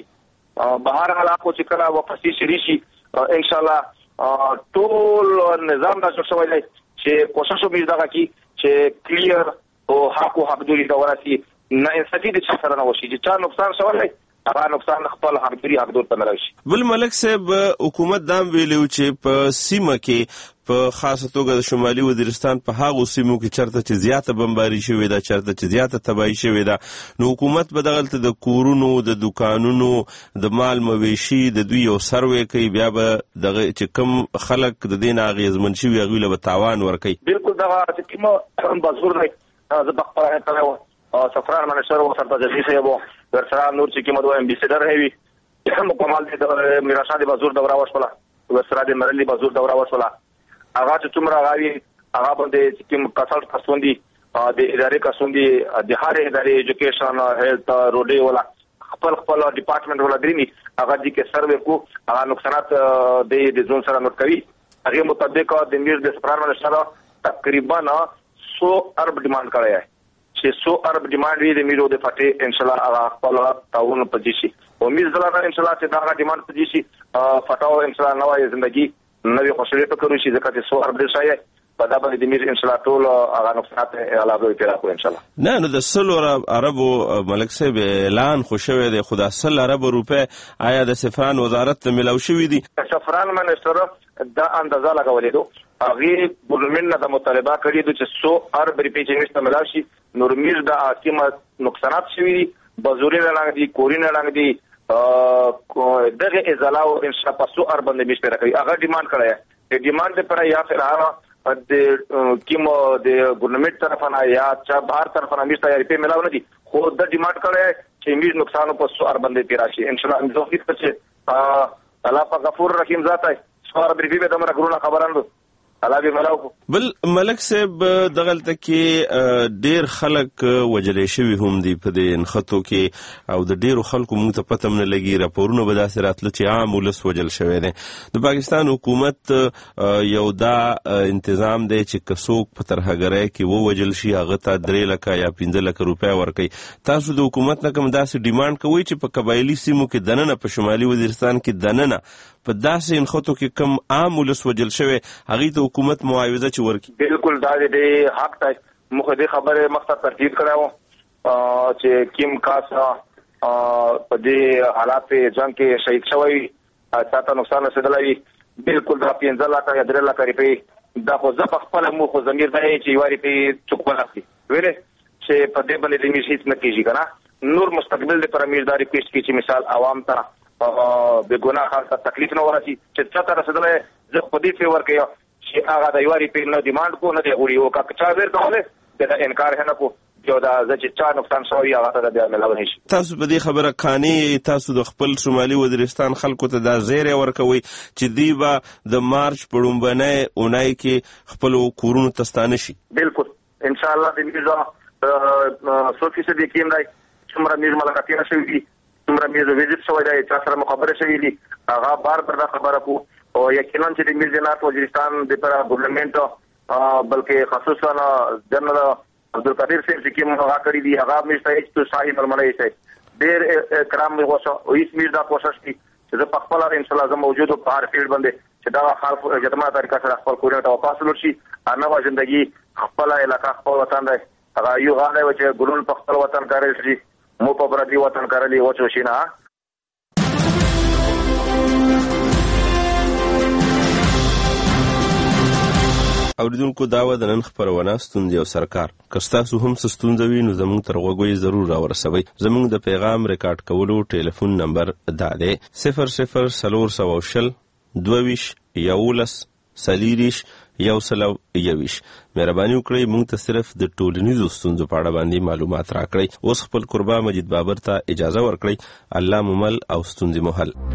بهر حال کو چې کله واپسی شری شي ان شاء الله ټول نظام دا شوی دی چې کوشش وکړي دا کی چې کلیر او حق او حقدوري دا ورسي نه انصافي د چا سره نه وشي چې چا نقصان شوی هغه نقصان خپل حقدوري حقدور ته نه راشي بل ملک صاحب حکومت دام ویلو چې په سیمه کې په خاصه توګه د شمالي وزیرستان په هغه سیمو کې چرته چې زیاته بمباري شوې ده چرته چې زیاته تباہي شوې ده نو حکومت به دغلته د کورونو د دکانونو د مال مویشي د دوی یو سروې کوي بیا به دغه چې کوم خلک د دې نه اغېزمن شوي هغوی له به تاوان ورکوي بالکل دغه چې کوم بازور دی زه په خپله کړی وم سفران منشر و سرتا جزی صاحب ورسره نور چې کوم د امبیسډر هوي مکمل د میراشاد بازور دوره وشوله ورسره د مرلی بازور دوره وشوله هغه چې څومره غاوي هغه باندې چې کوم کسل کسوندي د ادارې کسوندي د هر ادارې ایجوکیشن هیلث روډي ولا خپل خپل ډپارټمنټ ولا درینی هغه دې کې سروې کو هغه نقصانات د د زون سره نوٹ کوي هغه مطابق د میر د سفران منشر تقریبا سو ارب ډیماند کړی ہے چې سو ارب ډیماند وی د میرو د فټي ان شاء الله هغه خپل تعاون پدې شي امید زړه ان شاء الله چې دا ډیماند پدې شي فټاو ان شاء الله نوې ژوندۍ نوې خوشاله فکر شي ځکه چې سو ارب دې شای په دا باندې د میر ان شاء الله ټول هغه نقصانات علاوه پیدا کوي ان شاء الله نه نو د سلو عربو ملک صاحب اعلان خوشوي دی خدا سل عرب روپے آیا د سفران وزارت ته ملاو شوې دي سفران منسټر دا اندازه لګولې دو هغه ګورنمنت د مطالبه کړی د چې سو ارب روپے چې نشته ملاو شي نور میر د حکومت نقصانات شوي دي بازوري نه لاندې کورینه لاندې دغه ازالاو ان شاء الله پسو ارب باندې مشته راکړي هغه ډیماند کړی دی ډیماند پر یا فر هغه د کیمو د ګورنمنت طرفه یا چا بهر طرفه مشته یا په ملاو نه دي خو د ډیماند کړی چې میر نقصان په سو ارب باندې پیراشي ان شاء الله زه هیڅ څه الله پاک غفور رحیم ذات ہے سو ارب ریبي به دمر غرونه خبرانو بل ملک صاحب دغلته کې ډیر خلک وجلې شوي هم دي په دې نښتو کې او د ډیرو خلکو موږ ته پته هم نه لګي راپورونه به داسې راتله چې عام ولس وجل شوی دی د پاکستان حکومت یو دا انتظام دی چې که څوک په ترهګرۍ کې ووجل شي هغه ته درې لکه یا پنځه لکه روپۍ ورکوي تاسو د حکومت نه کوم داسې ډیماند کوئ چې په قبایلي سیمو کې دننه په شمالي وزیرستان کې دننه په داسې نښتو کې کم عام ولس وجل شوی هغوی ته حکومت معاوضه چې ورکړي بالکل دا د حق دی موږ دې خبرې مقصد ترتیب کړی و چې کیم کاس په دې حالات جنګ کې شهید شوی چاته نقصان رسېدلی وي بالکل دا پنځه لکه یا درې لکه روپۍ دا خو زه په خپله مو خو ضمیر دی چې یوه روپۍ څوک ونخلي ویلې چې په دې باندې د میر هېڅ نه کېږي که نه نور مستقبل د پر امیر دا ریکویسټ کړي چې مثال عوام ته بے گناه خلک ته تکلیف نه ورسي چې چاته رسېدلی زه په دې فیور کې چې هغه د یوه روپۍ نه ډیمانډ کو نه دی غوړي او که چا ویر کولی بیا د انکار نه کو یو دا چې چا نقصان شوی هغه ته بیا ملاو نشي. تاسو په دې خبره کانی تاسو د خپل شمالي وزیرستان خلکو ته دا زیری ورکوي چې دوی به د مارچ په لومبنۍ اونۍ کې خپل کورونو ته ستانه شي؟ بالکل ان شاء الله د میرزا څو فیصد یقین دی څومره میز ملاقاتونه شوي دي څومره میز ویزیټ شوی دی چا سره خبرې شوي دي هغه بار بار دا خبره کو او یقینا چې د میرزا وزیرستان د پر ګورنمنت بلکې خصوصا جنرال عبدالقادر صاحب چې کوم هغه کړی دی هغه مشته هیڅ صحیح ملمنه یې ډېر کرام مې غوښه او هیڅ میر دا کوشش کی چې په خپل ان شاء الله زموږ موجود په هر فیلډ باندې چې دا خلک جدما طریقه سره خپل کورونه ته واپس لورشي انو ژوندۍ خپل علاقہ خپل وطن دی هغه یو غاړه و چې ګورن په خپل وطن کارل شي مو په پردي وطن کارلی و چې شي نه. اوریدونکو دا و د نن خپرونه ستونزې او سرکار که ستاسو هم څه ستونزه وي نو زموږ تر غوږو یې ضرور راورسوئ. زموږ د پیغام ریکارډ کولو ټلیفون نمبر دا دی صفر صفر څلور سوه شل دوه ویشت یولس څلېرویشت یو سل او یوویشت. مهرباني وکړئ موږ ته صرف د ټولنیزو ستونزو په اړه باندې معلومات راکړئ. اوس خپل قربا مجید بابر ته اجازه ورکړئ. الله مو مل او ستونزې مو حل.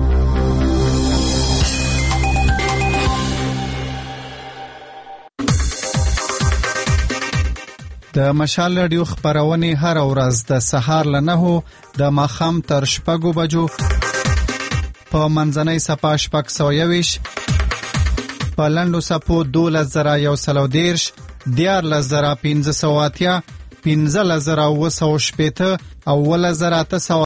د مشال رادیو خبرونه هر ورځ د سهار له نهو د ماښام تر شپږو بجو په منځنۍ صفه شپږ سوه یوویشت په لنډو صفو دولس زره یو سل او دېرش دیارلس زره پنځه سوه اتیا پنځلس زره اوه سوه شپېته او اوولس زره اته سوه